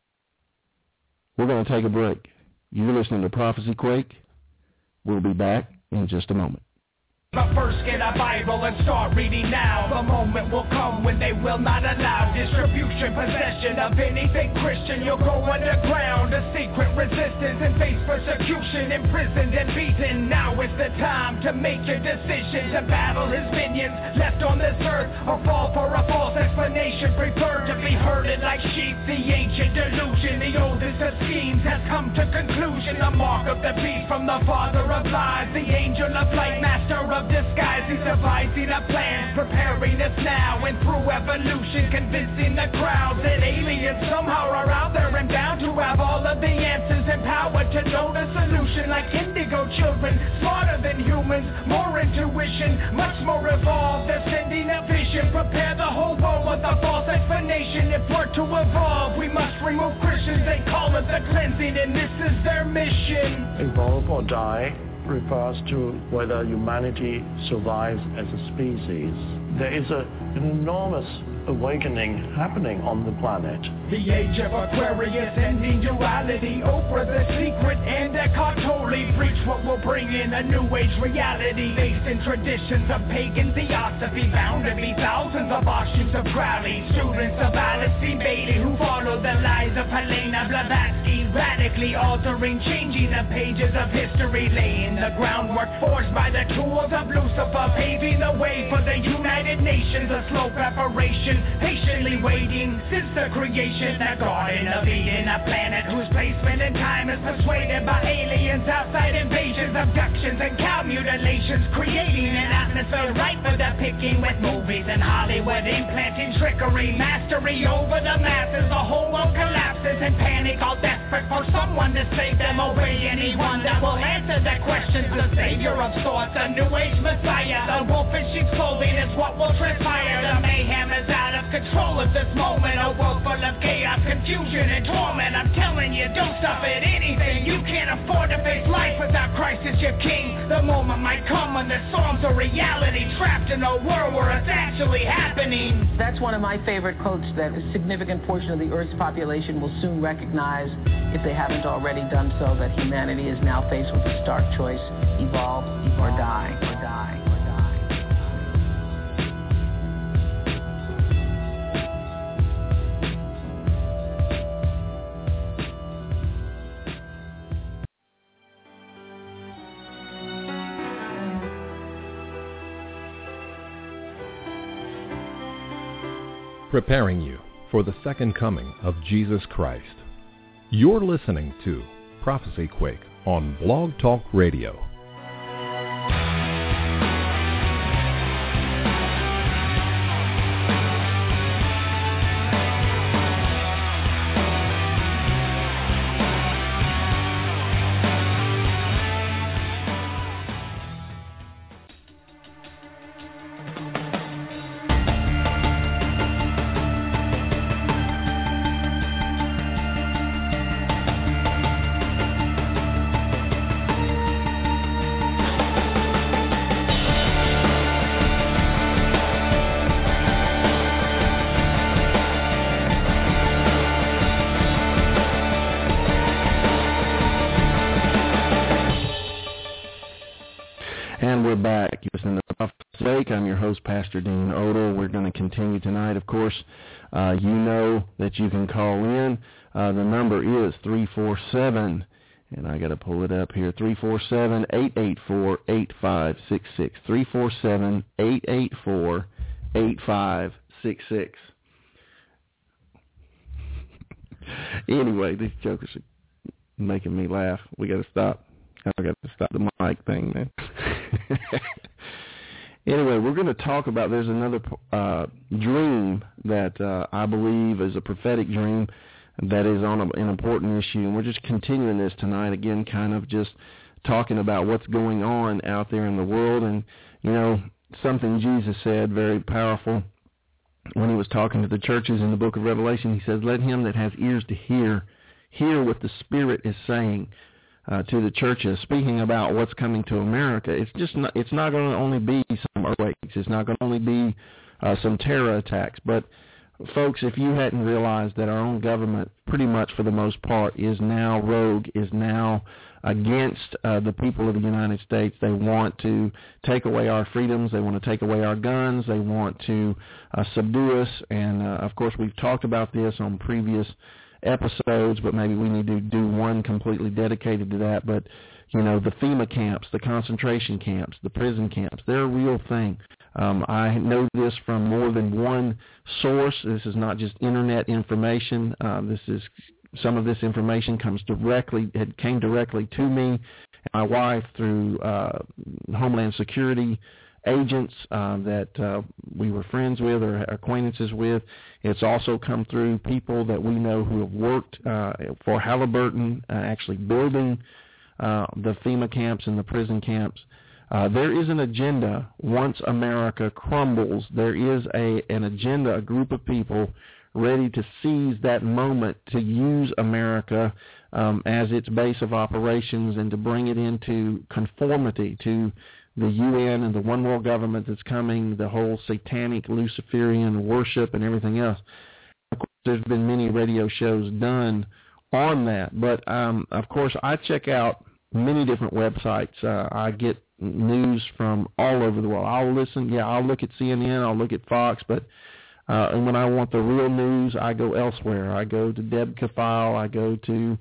We're going to take a break. You're listening to Prophecy Quake. We'll be back in just a moment. But first get a Bible and start reading now. The moment will come when they will not allow distribution, possession of anything Christian. You'll go underground, a secret resistance, and face persecution, imprisoned and beaten. Now is the time to make your decision, to battle his minions left on this earth, or fall for a false explanation. Prefer to be herded like sheep. The ancient delusion, the oldest of schemes, has come to conclusion. The mark of the beast from the father of lies, the angel of light, master of disguise. He's devising a plan, preparing us now, and through evolution, convincing the crowd that aliens somehow are out there and bound to have all of the answers and power to know the solution. Like indigo children, smarter than humans, more intuition, much more evolved. They're sending a vision, prepare the whole world with a false explanation. If we're to evolve, we must remove Christians. They call it the cleansing, and this is their mission. Evolve or die refers to whether humanity survives as a species. There is an enormous awakening happening on the planet. The age of Aquarius, ending duality. Oprah, The Secret, and Eckhart Tolle preach what will bring in a new age reality based in traditions of pagan theosophy, bound to be thousands of offshoots of Crowley, students of Alice C. Bailey who follow the lies of Helena Blavatsky, radically altering, changing the pages of history, laying the groundwork forged by the tools of Lucifer, paving the way for the United Nations. A slow preparation, patiently waiting since the creation. The Garden of Eden, a planet whose placement in time is persuaded by aliens, outside invasions, abductions, and cow mutilations, creating an atmosphere ripe for the picking, with movies and Hollywood implanting trickery, mastery over the masses. The whole world collapses in panic, all desperate for someone to save them. Obey anyone that will answer the questions. The savior of sorts, a new age messiah. The wolf in sheep's clothing is what will transpire. The mayhem is out of control at this moment. A world full of chaos, confusion, and torment. I'm telling you, don't stop at anything. You can't afford to face life without Christ as your king. The moment might come when the storms of reality, trapped in a world where it's actually happening. That's one of my favorite quotes that a significant portion of the Earth's population will soon recognize, if they haven't already done so, that humanity is now faced with a stark choice: evolve or die. Preparing you for the second coming of Jesus Christ. You're listening to Prophecy Quake on Blog Talk Radio. And we're back. You're listening to Prophecy Quake. I'm your host, Pastor Dean Odell. We're going to continue tonight. Of course, you know that you can call in. The number is 347, and I got to pull it up here, 347-884-8566, 347-884-8566. Anyway, these jokers are making me laugh. We got to stop. I got to stop the mic thing, man. Anyway, we're going to talk about, there's another dream that I believe is a prophetic dream that is on an important issue, and we're just continuing this tonight, again, kind of just talking about what's going on out there in the world. And, you know, something Jesus said, very powerful, when he was talking to the churches in the book of Revelation. He says, let him that has ears to hear what the Spirit is saying to the churches, speaking about what's coming to America. It's not going to only be some earthquakes. It's not going to only be some terror attacks. But, folks, if you hadn't realized that our own government, pretty much for the most part, is now rogue, is now against the people of the United States. They want to take away our freedoms. They want to take away our guns. They want to subdue us. And, of course, we've talked about this on previous episodes, but maybe we need to do one completely dedicated to that. But, you know, the FEMA camps, the concentration camps, the prison camps, they're a real thing. I know this from more than one source. This is not just internet information. Some of this information came directly to me and my wife through Homeland Security agents that we were friends with or acquaintances with. It's also come through people that we know who have worked for Halliburton, actually building the FEMA camps and the prison camps. There is an agenda. Once America crumbles, there is an agenda, a group of people ready to seize that moment to use America as its base of operations and to bring it into conformity to the UN and the one world government that's coming, the whole satanic Luciferian worship and everything else. Of course, there's been many radio shows done on that. But, of course, I check out many different websites. I get news from all over the world. I'll look at CNN, I'll look at Fox, but and when I want the real news, I go elsewhere. I go to Deb Kafal, I go to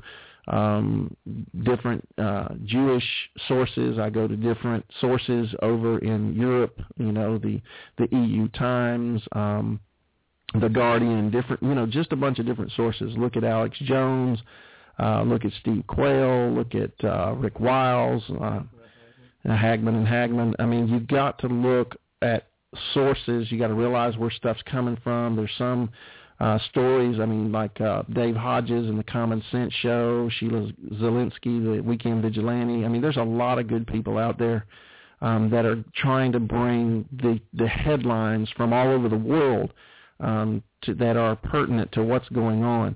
different Jewish sources. I go to different sources over in Europe, you know, the EU Times, the Guardian, different, just a bunch of different sources. Look at Alex Jones, look at Steve Quayle, look at Rick Wiles, Hagman and Hagman. I mean, you've got to look at sources. You got to realize where stuff's coming from. There's some stories, I mean, like Dave Hodges and the Common Sense Show, Sheila Zielinski, the Weekend Vigilante. I mean, there's a lot of good people out there that are trying to bring the headlines from all over the world that are pertinent to what's going on.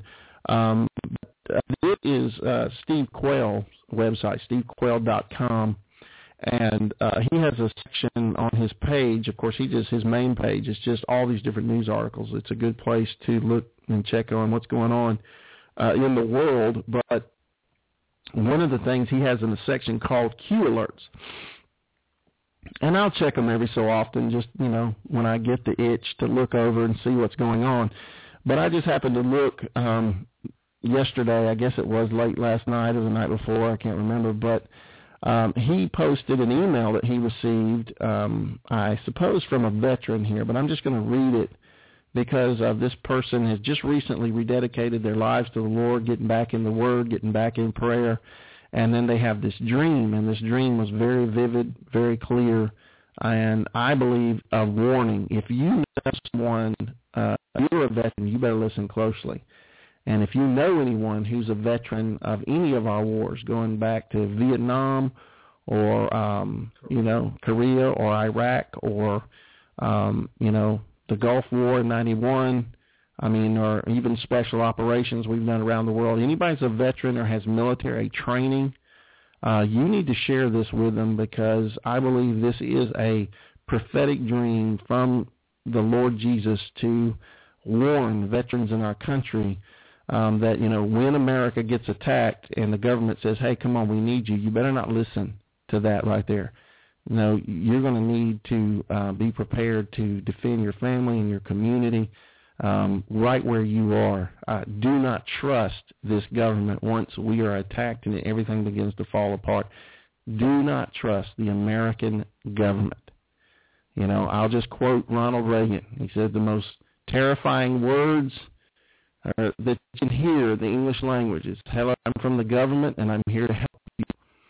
It is Steve Quayle's website, stevequayle.com. And he has a section on his page. Of course, his main page is just all these different news articles. It's a good place to look and check on what's going on in the world. But one of the things he has in a section called Q Alerts. And I'll check them every so often, just, when I get the itch to look over and see what's going on. But I just happened to look yesterday, I guess it was late last night or the night before, I can't remember, but he posted an email that he received, I suppose from a veteran here, but I'm just going to read it because this person has just recently rededicated their lives to the Lord, getting back in the Word, getting back in prayer, and then they have this dream, and this dream was very vivid, very clear, and I believe a warning. If you know someone, you're a veteran, you better listen closely. And if you know anyone who's a veteran of any of our wars, going back to Vietnam or, Korea or Iraq or, the Gulf War in 91, or even special operations we've done around the world, anybody's a veteran or has military training, you need to share this with them because I believe this is a prophetic dream from the Lord Jesus to warn veterans in our country that, when America gets attacked and the government says, hey, come on, we need you, you better not listen to that right there. No, you're going to need to be prepared to defend your family and your community right where you are. Do not trust this government once we are attacked and everything begins to fall apart. Do not trust the American government. I'll just quote Ronald Reagan. He said the most terrifying words that you can hear the English language. It's, hello, I'm from the government, and I'm here to help you.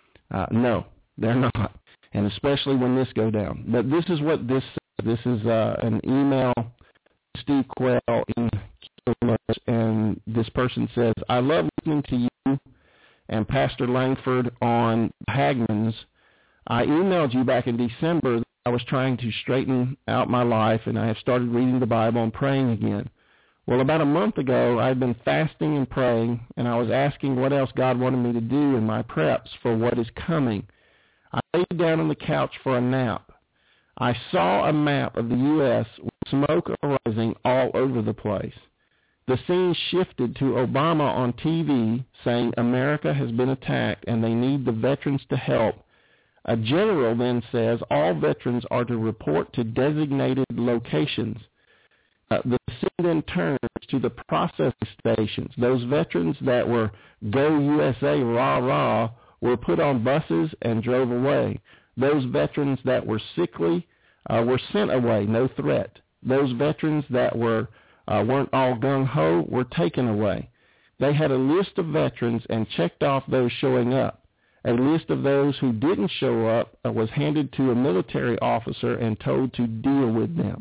No, they're not, and especially when this go down. But this is what this says. This is an email to Steve Quayle in Kilo, and this person says, I love listening to you and Pastor Langford on Hagmans. I emailed you back in December that I was trying to straighten out my life, and I have started reading the Bible and praying again. Well, about a month ago, I've been fasting and praying, and I was asking what else God wanted me to do in my preps for what is coming. I laid down on the couch for a nap. I saw a map of the U.S. with smoke arising all over the place. The scene shifted to Obama on TV saying America has been attacked and they need the veterans to help. A general then says all veterans are to report to designated locations. The scene then turns to the processing stations. Those veterans that were Go USA, rah, rah, were put on buses and drove away. Those veterans that were sickly were sent away, no threat. Those veterans that weren't all gung-ho were taken away. They had a list of veterans and checked off those showing up. A list of those who didn't show up was handed to a military officer and told to deal with them.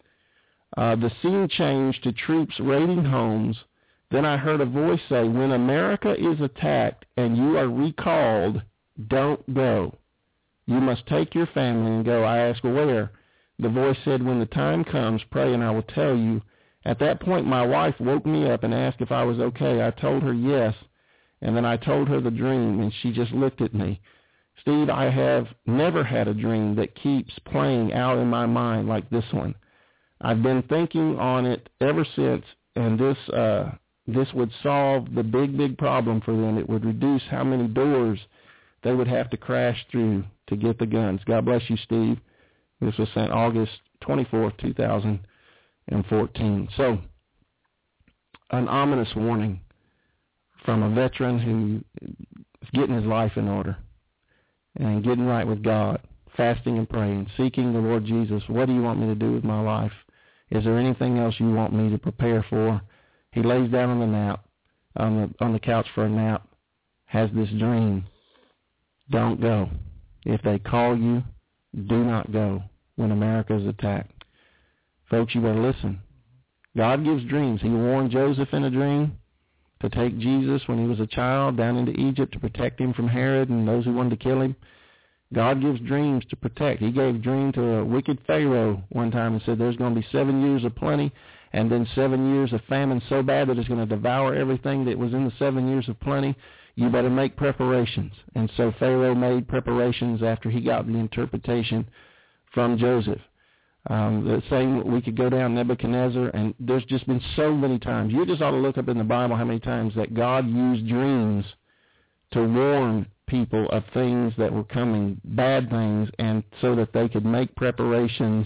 The scene changed to troops raiding homes. Then I heard a voice say, when America is attacked and you are recalled, don't go. You must take your family and go. I asked, where? The voice said, when the time comes, pray and I will tell you. At that point, my wife woke me up and asked if I was okay. I told her yes, and then I told her the dream, and she just looked at me. Steve, I have never had a dream that keeps playing out in my mind like this one. I've been thinking on it ever since, and this would solve the big problem for them. It would reduce how many doors they would have to crash through to get the guns. God bless you, Steve. This was sent August 24th, 2014. So, an ominous warning from a veteran who is getting his life in order and getting right with God, fasting and praying, seeking the Lord Jesus. What do you want me to do with my life? Is there anything else you want me to prepare for? He lays down on the couch for a nap, has this dream. Don't go. If they call you, do not go when America is attacked. Folks, you better listen. God gives dreams. He warned Joseph in a dream to take Jesus when he was a child down into Egypt to protect him from Herod and those who wanted to kill him. God gives dreams to protect. He gave a dream to a wicked Pharaoh one time and said there's going to be 7 years of plenty and then 7 years of famine so bad that it's going to devour everything that was in the 7 years of plenty. You better make preparations. And so Pharaoh made preparations after he got the interpretation from Joseph. The same, we could go down Nebuchadnezzar, and there's just been so many times. You just ought to look up in the Bible how many times that God used dreams to warn people of things that were coming, bad things, and so that they could make preparations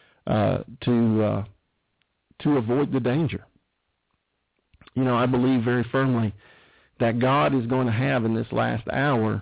to avoid the danger. You know, I believe very firmly that God is going to have in this last hour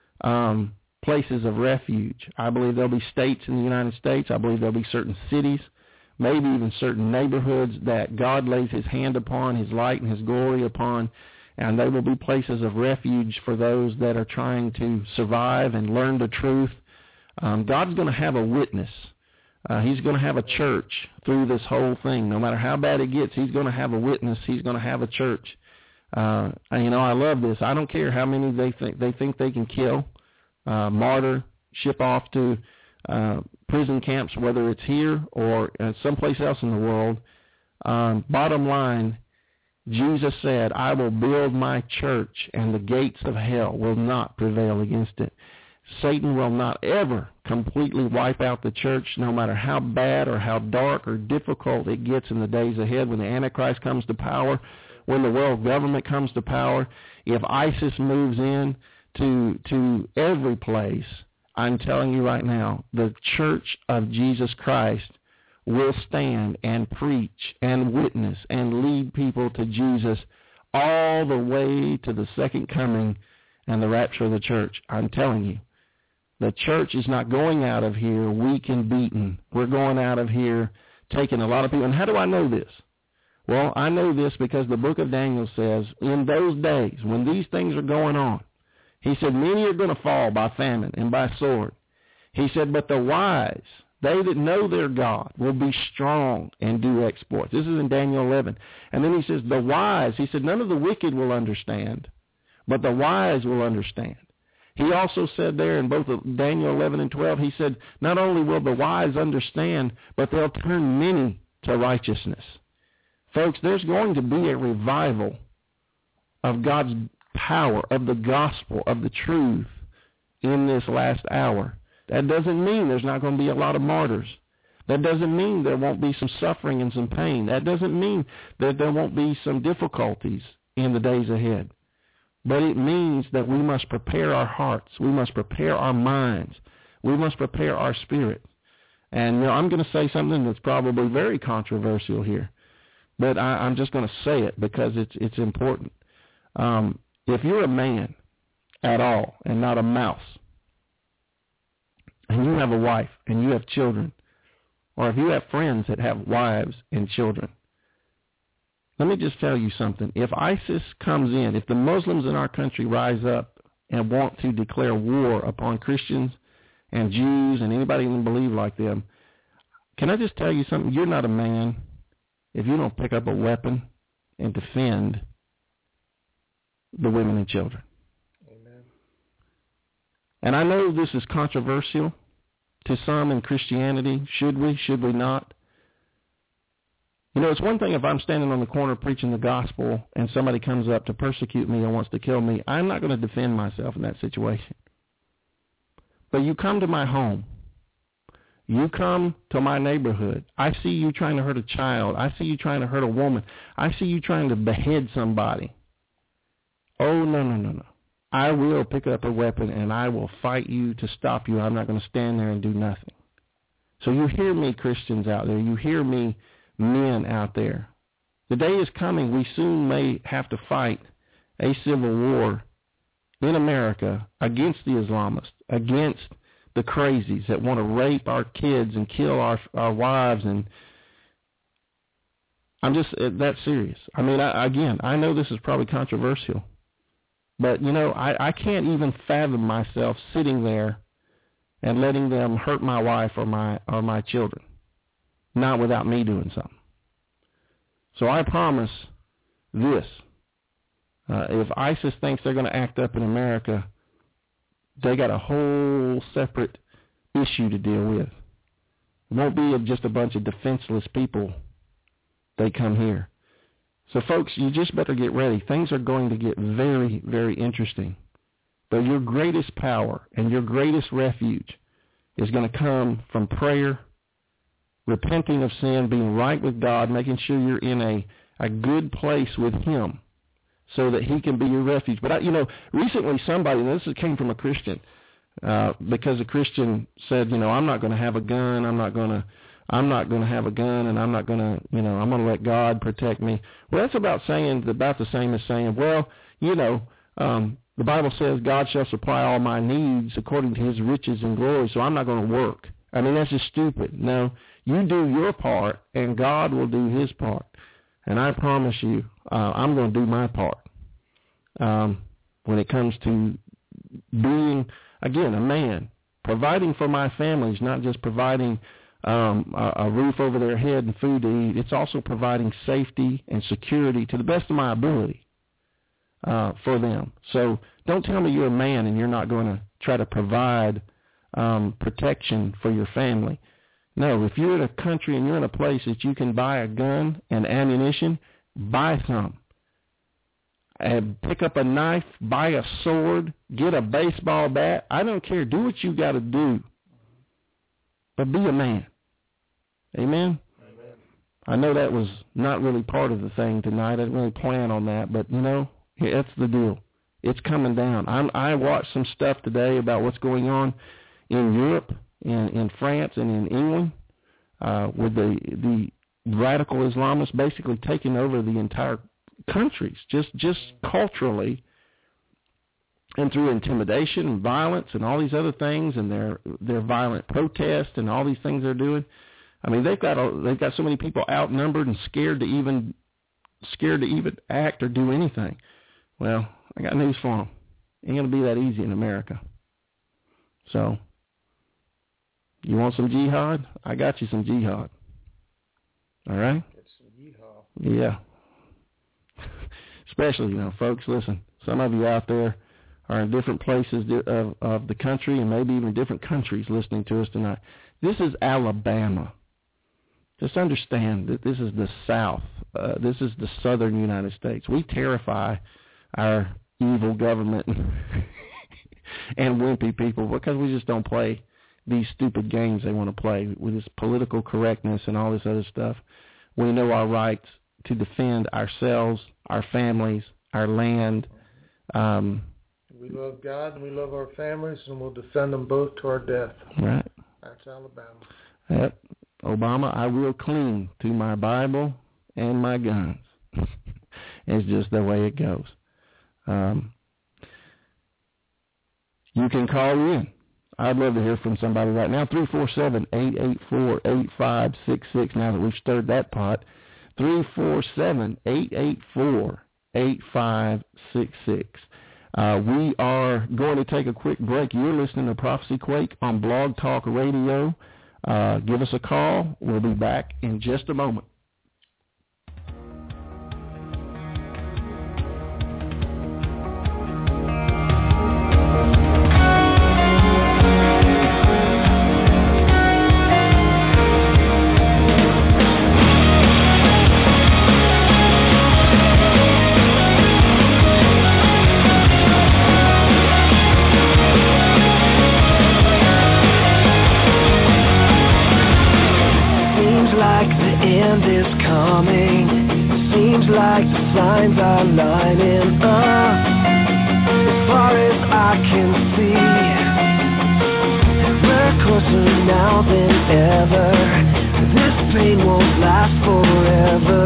places of refuge. I believe there'll be states in the United States. I believe there'll be certain cities, maybe even certain neighborhoods that God lays his hand upon, his light and his glory upon, and they will be places of refuge for those that are trying to survive and learn the truth. God's going to have a witness. He's going to have a church through this whole thing. No matter how bad it gets, he's going to have a witness. He's going to have a church. And, you know, I love this. I don't care how many they think they can kill, martyr, ship off to prison camps, whether it's here or someplace else in the world. Bottom line, Jesus said, I will build my church, and the gates of hell will not prevail against it. Satan will not ever completely wipe out the church, no matter how bad or how dark or difficult it gets in the days ahead when the Antichrist comes to power, when the world government comes to power. If ISIS moves in to every place, I'm telling you right now, the church of Jesus Christ will stand and preach and witness and lead people to Jesus all the way to the second coming and the rapture of the church. I'm telling you, the church is not going out of here weak and beaten. We're going out of here taking a lot of people. And how do I know this? Well, I know this because the book of Daniel says, in those days, when these things are going on, he said, many are going to fall by famine and by sword. He said, but the wise, they that know their God, will be strong and do exploits. This is in Daniel 11. And then he says, the wise, he said, none of the wicked will understand, but the wise will understand. He also said there in both Daniel 11 and 12, he said, not only will the wise understand, but they'll turn many to righteousness. Folks, there's going to be a revival of God's power, of the gospel, of the truth in this last hour. That doesn't mean there's not going to be a lot of martyrs. That doesn't mean there won't be some suffering and some pain. That doesn't mean that there won't be some difficulties in the days ahead. But it means that we must prepare our hearts. We must prepare our minds. We must prepare our spirit. And I'm going to say something that's probably very controversial here, but I'm just going to say it because it's important. If you're a man at all and not a mouse, and you have a wife and you have children, or if you have friends that have wives and children, let me just tell you something. If ISIS comes in, if the Muslims in our country rise up and want to declare war upon Christians and Jews and anybody who believe like them, can I just tell you something? You're not a man if you don't pick up a weapon and defend the women and children. Amen. And I know this is controversial to some in Christianity. Should we? Should we not? It's one thing if I'm standing on the corner preaching the gospel and somebody comes up to persecute me and wants to kill me. I'm not going to defend myself in that situation. But you come to my home. You come to my neighborhood. I see you trying to hurt a child. I see you trying to hurt a woman. I see you trying to behead somebody. Oh, no. I will pick up a weapon and I will fight you to stop you. I'm not going to stand there and do nothing. So you hear me, Christians out there. You hear me, men out there. The day is coming. We soon may have to fight a civil war in America against the Islamists, against the crazies that want to rape our kids and kill our wives. And I'm just that serious. I mean, I know this is probably controversial, but, I can't even fathom myself sitting there and letting them hurt my wife or my children, not without me doing something. So I promise this. If ISIS thinks they're going to act up in America, they got a whole separate issue to deal with. It won't be just a bunch of defenseless people. They come here. So, folks, you just better get ready. Things are going to get very, very interesting. But your greatest power and your greatest refuge is going to come from prayer, repenting of sin, being right with God, making sure you're in a good place with Him so that He can be your refuge. But, recently somebody, and this came from a Christian, because a Christian said, I'm not going to have a gun, I'm not going to have a gun, and I'm not going to, I'm going to let God protect me. Well, that's about the same as saying, well, the Bible says God shall supply all my needs according to His riches and glory, so I'm not going to work. I mean, that's just stupid. No, you do your part, and God will do His part. And I promise you, I'm going to do my part when it comes to being, again, a man. Providing for my family is not just providing a roof over their head and food to eat. It's also providing safety and security to the best of my ability for them. So don't tell me you're a man and you're not going to try to provide protection for your family. No, if you're in a country and you're in a place that you can buy a gun and ammunition, buy some. And pick up a knife, buy a sword, get a baseball bat. I don't care. Do what you got to do. But be a man. Amen? Amen? I know that was not really part of the thing tonight. I didn't really plan on that. But, that's the deal. It's coming down. I watched some stuff today about what's going on in Europe, in France, and in England with the radical Islamists basically taking over the entire countries, just culturally, and through intimidation and violence and all these other things, and their violent protests and all these things they're doing. I mean, they've got so many people outnumbered and scared to even scared to even act or do anything. Well, I got news for them. Ain't going to be that easy in America. So, you want some jihad? I got you some jihad. All right? It's some jihad. Yeah. Especially, folks, listen, some of you out there are in different places of the country and maybe even different countries listening to us tonight. This is Alabama. Just understand that this is the South. This is the southern United States. We terrify our evil government and wimpy people because we just don't play these stupid games they want to play with this political correctness and all this other stuff. We know our rights to defend ourselves, our families, our land. We love God and we love our families, and we'll defend them both to our death. Right. That's Alabama. Yep. Obama, I will cling to my Bible and my guns. It's just the way it goes. You can call in. I'd love to hear from somebody right now. 347-884-8566. Now that we've stirred that pot, 347-884-8566. We are going to take a quick break. You're listening to Prophecy Quake on Blog Talk Radio. Give us a call. We'll be back in just a moment. Signs are lining up as far as I can see. We're closer now than ever. This pain won't last forever.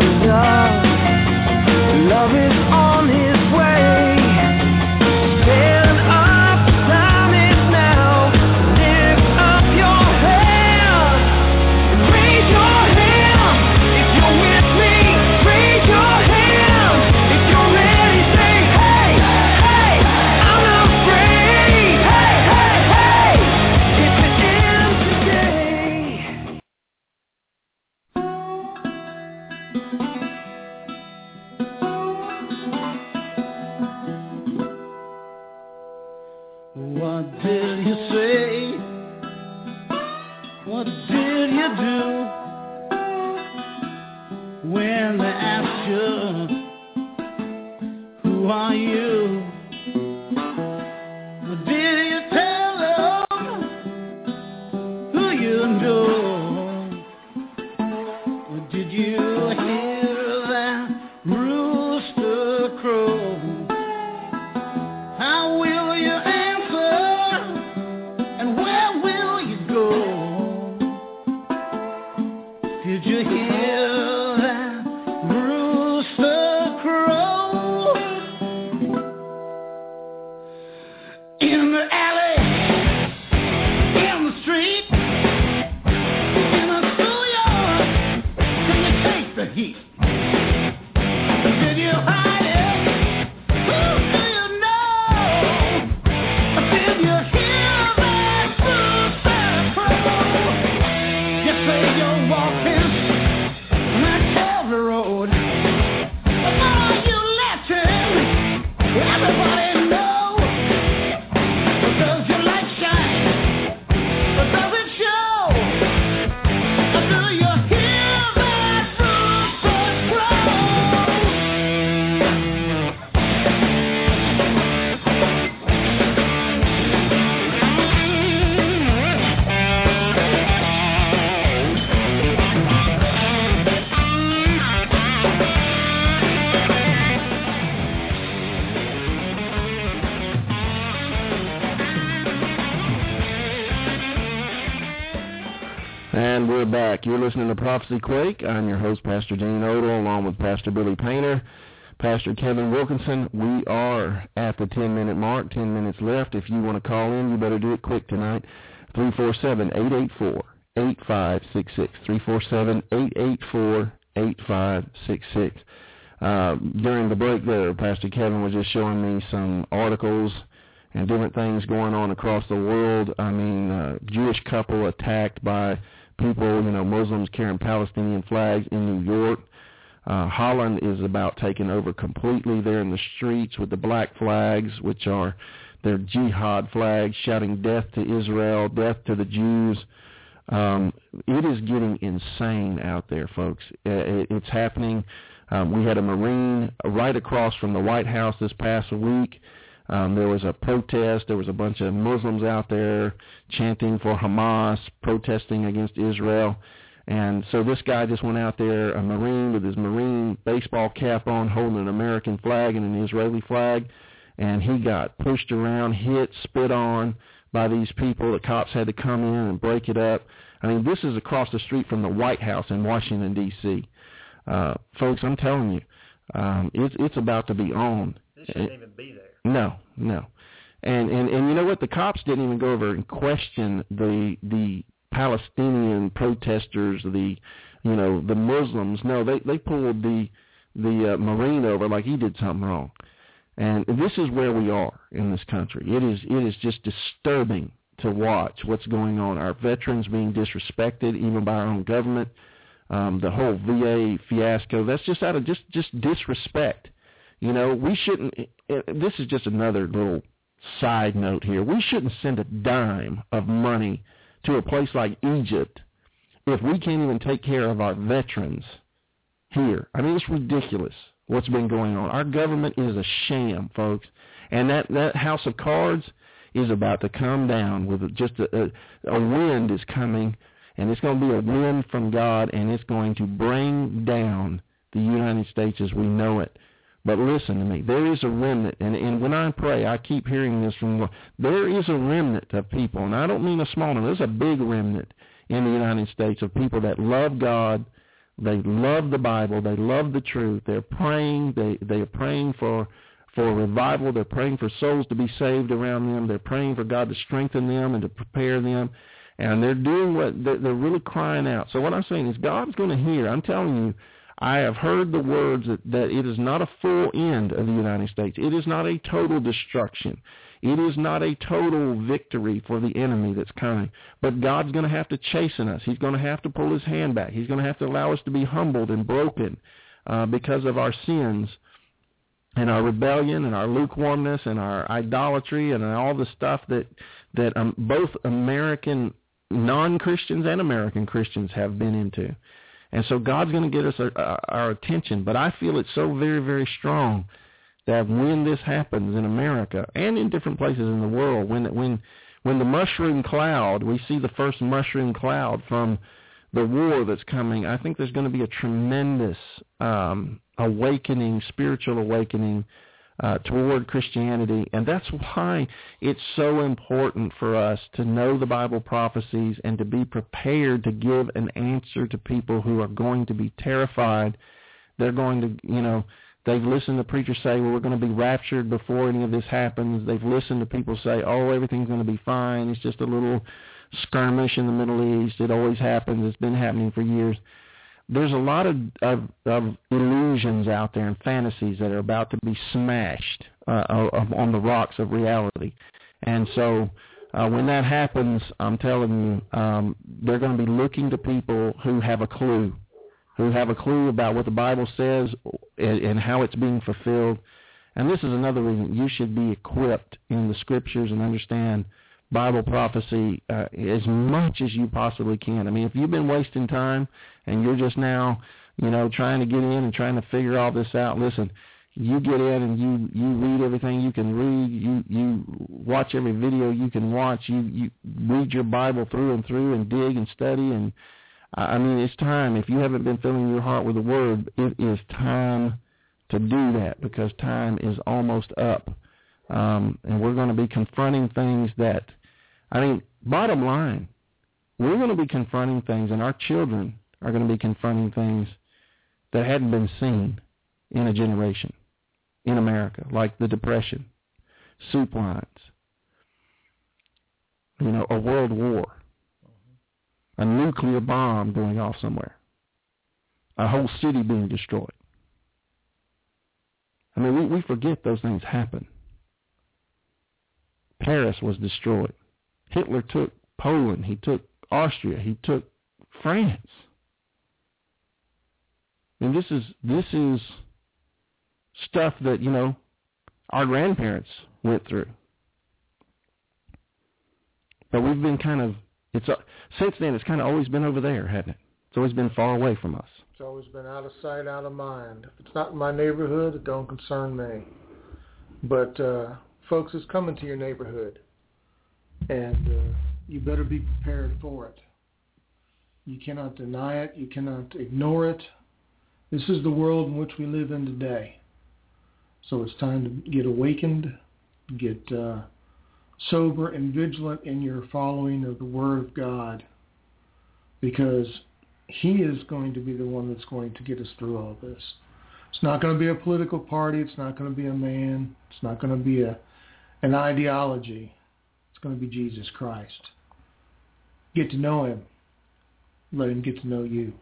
Love is on his way. Stand up, time is now. Lift up your hand, raise your hand. If you're with me, raise your hand. What did you say? What did you do when they asked you, who are you? What did you tell them who you know? Or did you hear that rooster crow? How will you did you hear that rooster crow? In the alley, in the street, in the schoolyard, can you take the heat? Did you hide it? Who do you know? Did you hear that rooster crow? You say you're walking road. But are you letting everybody know? Does your light shine? Or does it show? Or do you hear that rooster crow? And we're back. You're listening to Prophecy Quake. I'm your host, Pastor Dean Odell, along with Pastor Billy Painter, Pastor Kevin Wilkinson. We are at the 10-minute mark, 10 minutes left. If you want to call in, you better do it quick tonight. 347-884-8566. 347-884-8566. During the break there, Pastor Kevin was just showing me some articles and different things going on across the world. I mean, Jewish couple attacked by people, Muslims carrying Palestinian flags in New York. Holland is about taking over completely. They're in the streets with the black flags, which are their jihad flags, shouting death to Israel, death to the Jews. It is getting insane out there, folks. It's happening. We had a Marine right across from the White House this past week. There was a protest. There was a bunch of Muslims out there chanting for Hamas, protesting against Israel. And so this guy just went out there, a Marine with his Marine baseball cap on, holding an American flag and an Israeli flag, and he got pushed around, hit, spit on by these people. The cops had to come in and break it up. I mean, this is across the street from the White House in Washington, D.C. Folks, I'm telling you, it's about to be on. It shouldn't even be there. No. And you know what? The cops didn't even go over and question the Palestinian protesters, the Muslims. No, they pulled the Marine over like he did something wrong. And this is where we are in this country. It is just disturbing to watch what's going on. Our veterans being disrespected, even by our own government. The whole VA fiasco. That's just out of just disrespect. We shouldn't. This is just another little side note here. We shouldn't send a dime of money to a place like Egypt if we can't even take care of our veterans here. I mean, it's ridiculous what's been going on. Our government is a sham, folks. And that house of cards is about to come down with just a wind is coming, and it's going to be a wind from God, and it's going to bring down the United States as we know it. But listen to me, there is a remnant, and when I pray, I keep hearing this from Lord. There is a remnant of people, and I don't mean a small one, there's a big remnant in the United States of people that love God, they love the Bible, they love the truth, they're praying, they are praying for revival, they're praying for souls to be saved around them, they're praying for God to strengthen them and to prepare them, and they're doing they're really crying out. So what I'm saying is God's going to hear. I'm telling you, I have heard the words that it is not a full end of the United States. It is not a total destruction. It is not a total victory for the enemy that's coming. But God's going to have to chasten us. He's going to have to pull his hand back. He's going to have to allow us to be humbled and broken because of our sins and our rebellion and our lukewarmness and our idolatry and all the stuff that both American non-Christians and American Christians have been into. And so God's going to get us our attention. But I feel it's so very, very strong that when this happens in America and in different places in the world, when the mushroom cloud, we see the first mushroom cloud from the war that's coming, I think there's going to be a tremendous awakening, spiritual awakening toward Christianity. And that's why it's so important for us to know the Bible prophecies and to be prepared to give an answer to people who are going to be terrified. They're going to, they've listened to preachers say, well, we're going to be raptured before any of this happens. They've listened to people say, oh, everything's going to be fine. It's just a little skirmish in the Middle East. It always happens. It's been happening for years. There's a lot of illusions out there and fantasies that are about to be smashed on the rocks of reality. And so when that happens, I'm telling you, they're going to be looking to people who have a clue about what the Bible says and how it's being fulfilled. And this is another reason you should be equipped in the Scriptures and understand Bible prophecy as much as you possibly can. I mean, if you've been wasting time and you're just now, trying to get in and trying to figure all this out, listen, you get in and you read everything you can read, you watch every video you can watch, you read your Bible through and dig and study. And I mean, it's time. If you haven't been filling your heart with the Word, it is time to do that because time is almost up. And we're going to be confronting things that, bottom line, we're going to be confronting things, and our children are going to be confronting things that hadn't been seen in a generation in America, like the Depression, soup lines, a world war, a nuclear bomb going off somewhere, a whole city being destroyed. I mean, we forget those things happen. Paris was destroyed. Hitler took Poland. He took Austria. He took France. And this is stuff that, you know, our grandparents went through. But we've been since then, it's kind of always been over there, hasn't it? It's always been far away from us. It's always been out of sight, out of mind. If it's not in my neighborhood, it don't concern me. But, folks, it's coming to your neighborhood. And you better be prepared for it. You cannot deny it. You cannot ignore it. This is the world in which we live in today. So it's time to get awakened, get sober and vigilant in your following of the Word of God, because He is going to be the one that's going to get us through all this. It's not going to be a political party. It's not going to be a man. It's not going to be an ideology. It's going to be Jesus Christ. Get to know Him. Let Him get to know you.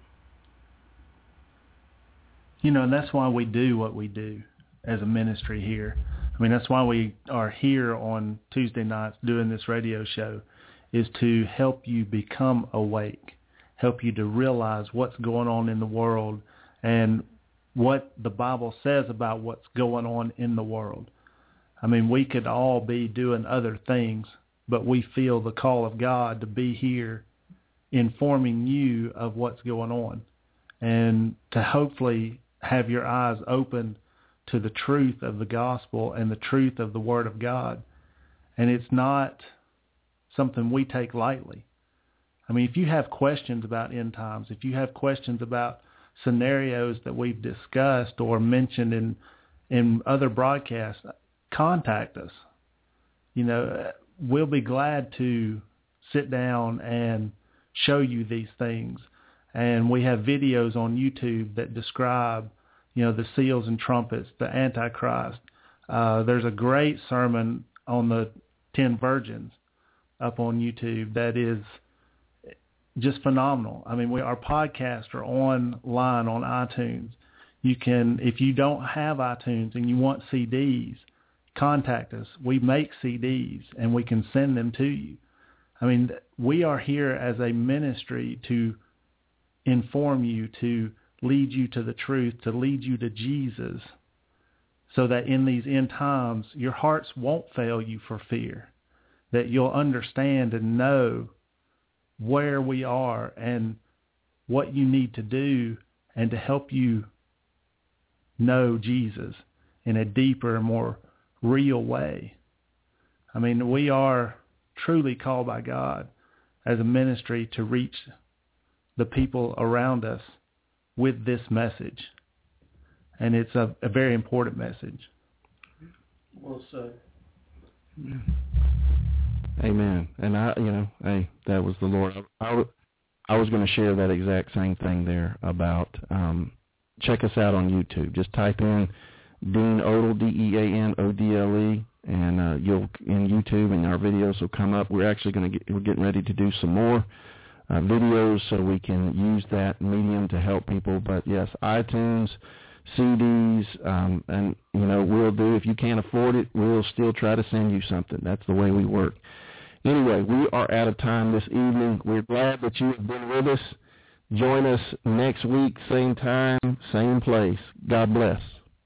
You know, and that's why we do what we do as a ministry here. I mean, that's why we are here on Tuesday nights doing this radio show, is to help you become awake, help you to realize what's going on in the world and what the Bible says about what's going on in the world. I mean, we could all be doing other things, but we feel the call of God to be here informing you of what's going on and to hopefully have your eyes open to the truth of the gospel and the truth of the Word of God. And it's not something we take lightly. I mean, if you have questions about end times, if you have questions about scenarios that we've discussed or mentioned in other broadcasts, contact us. You know, we'll be glad to sit down and show you these things. And we have videos on YouTube that describe, you know, the seals and trumpets, the Antichrist. There's a great sermon on the 10 virgins up on YouTube that is just phenomenal. I mean, our podcasts are online on iTunes. You can, if you don't have iTunes and you want CDs, contact us. We make CDs and we can send them to you. I mean, we are here as a ministry to inform you, to lead you to the truth, to lead you to Jesus, so that in these end times, your hearts won't fail you for fear, that you'll understand and know where we are and what you need to do, and to help you know Jesus in a deeper, more real way. I mean, we are truly called by God as a ministry to reach the people around us with this message. And it's a very important message. Well said. Amen. And that was the Lord. I was going to share that exact same thing there about, check us out on YouTube. Just type in Dean Odle, Deanodle, and you'll in YouTube, and our videos will come up. We're actually we're getting ready to do some more videos so we can use that medium to help people. But yes, iTunes, CDs, and we'll do, if you can't afford it, we'll still try to send you something. That's the way we work. Anyway, we are out of time this evening. We're glad that you have been with us. Join us next week, same time, same place. God bless.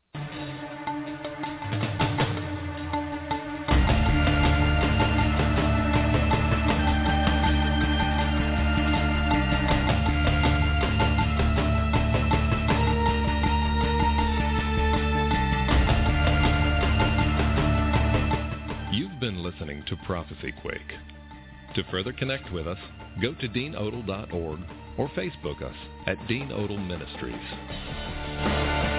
Listening to Prophecy Quake. To further connect with us, go to deanodle.org or Facebook us at Dean Odle Ministries.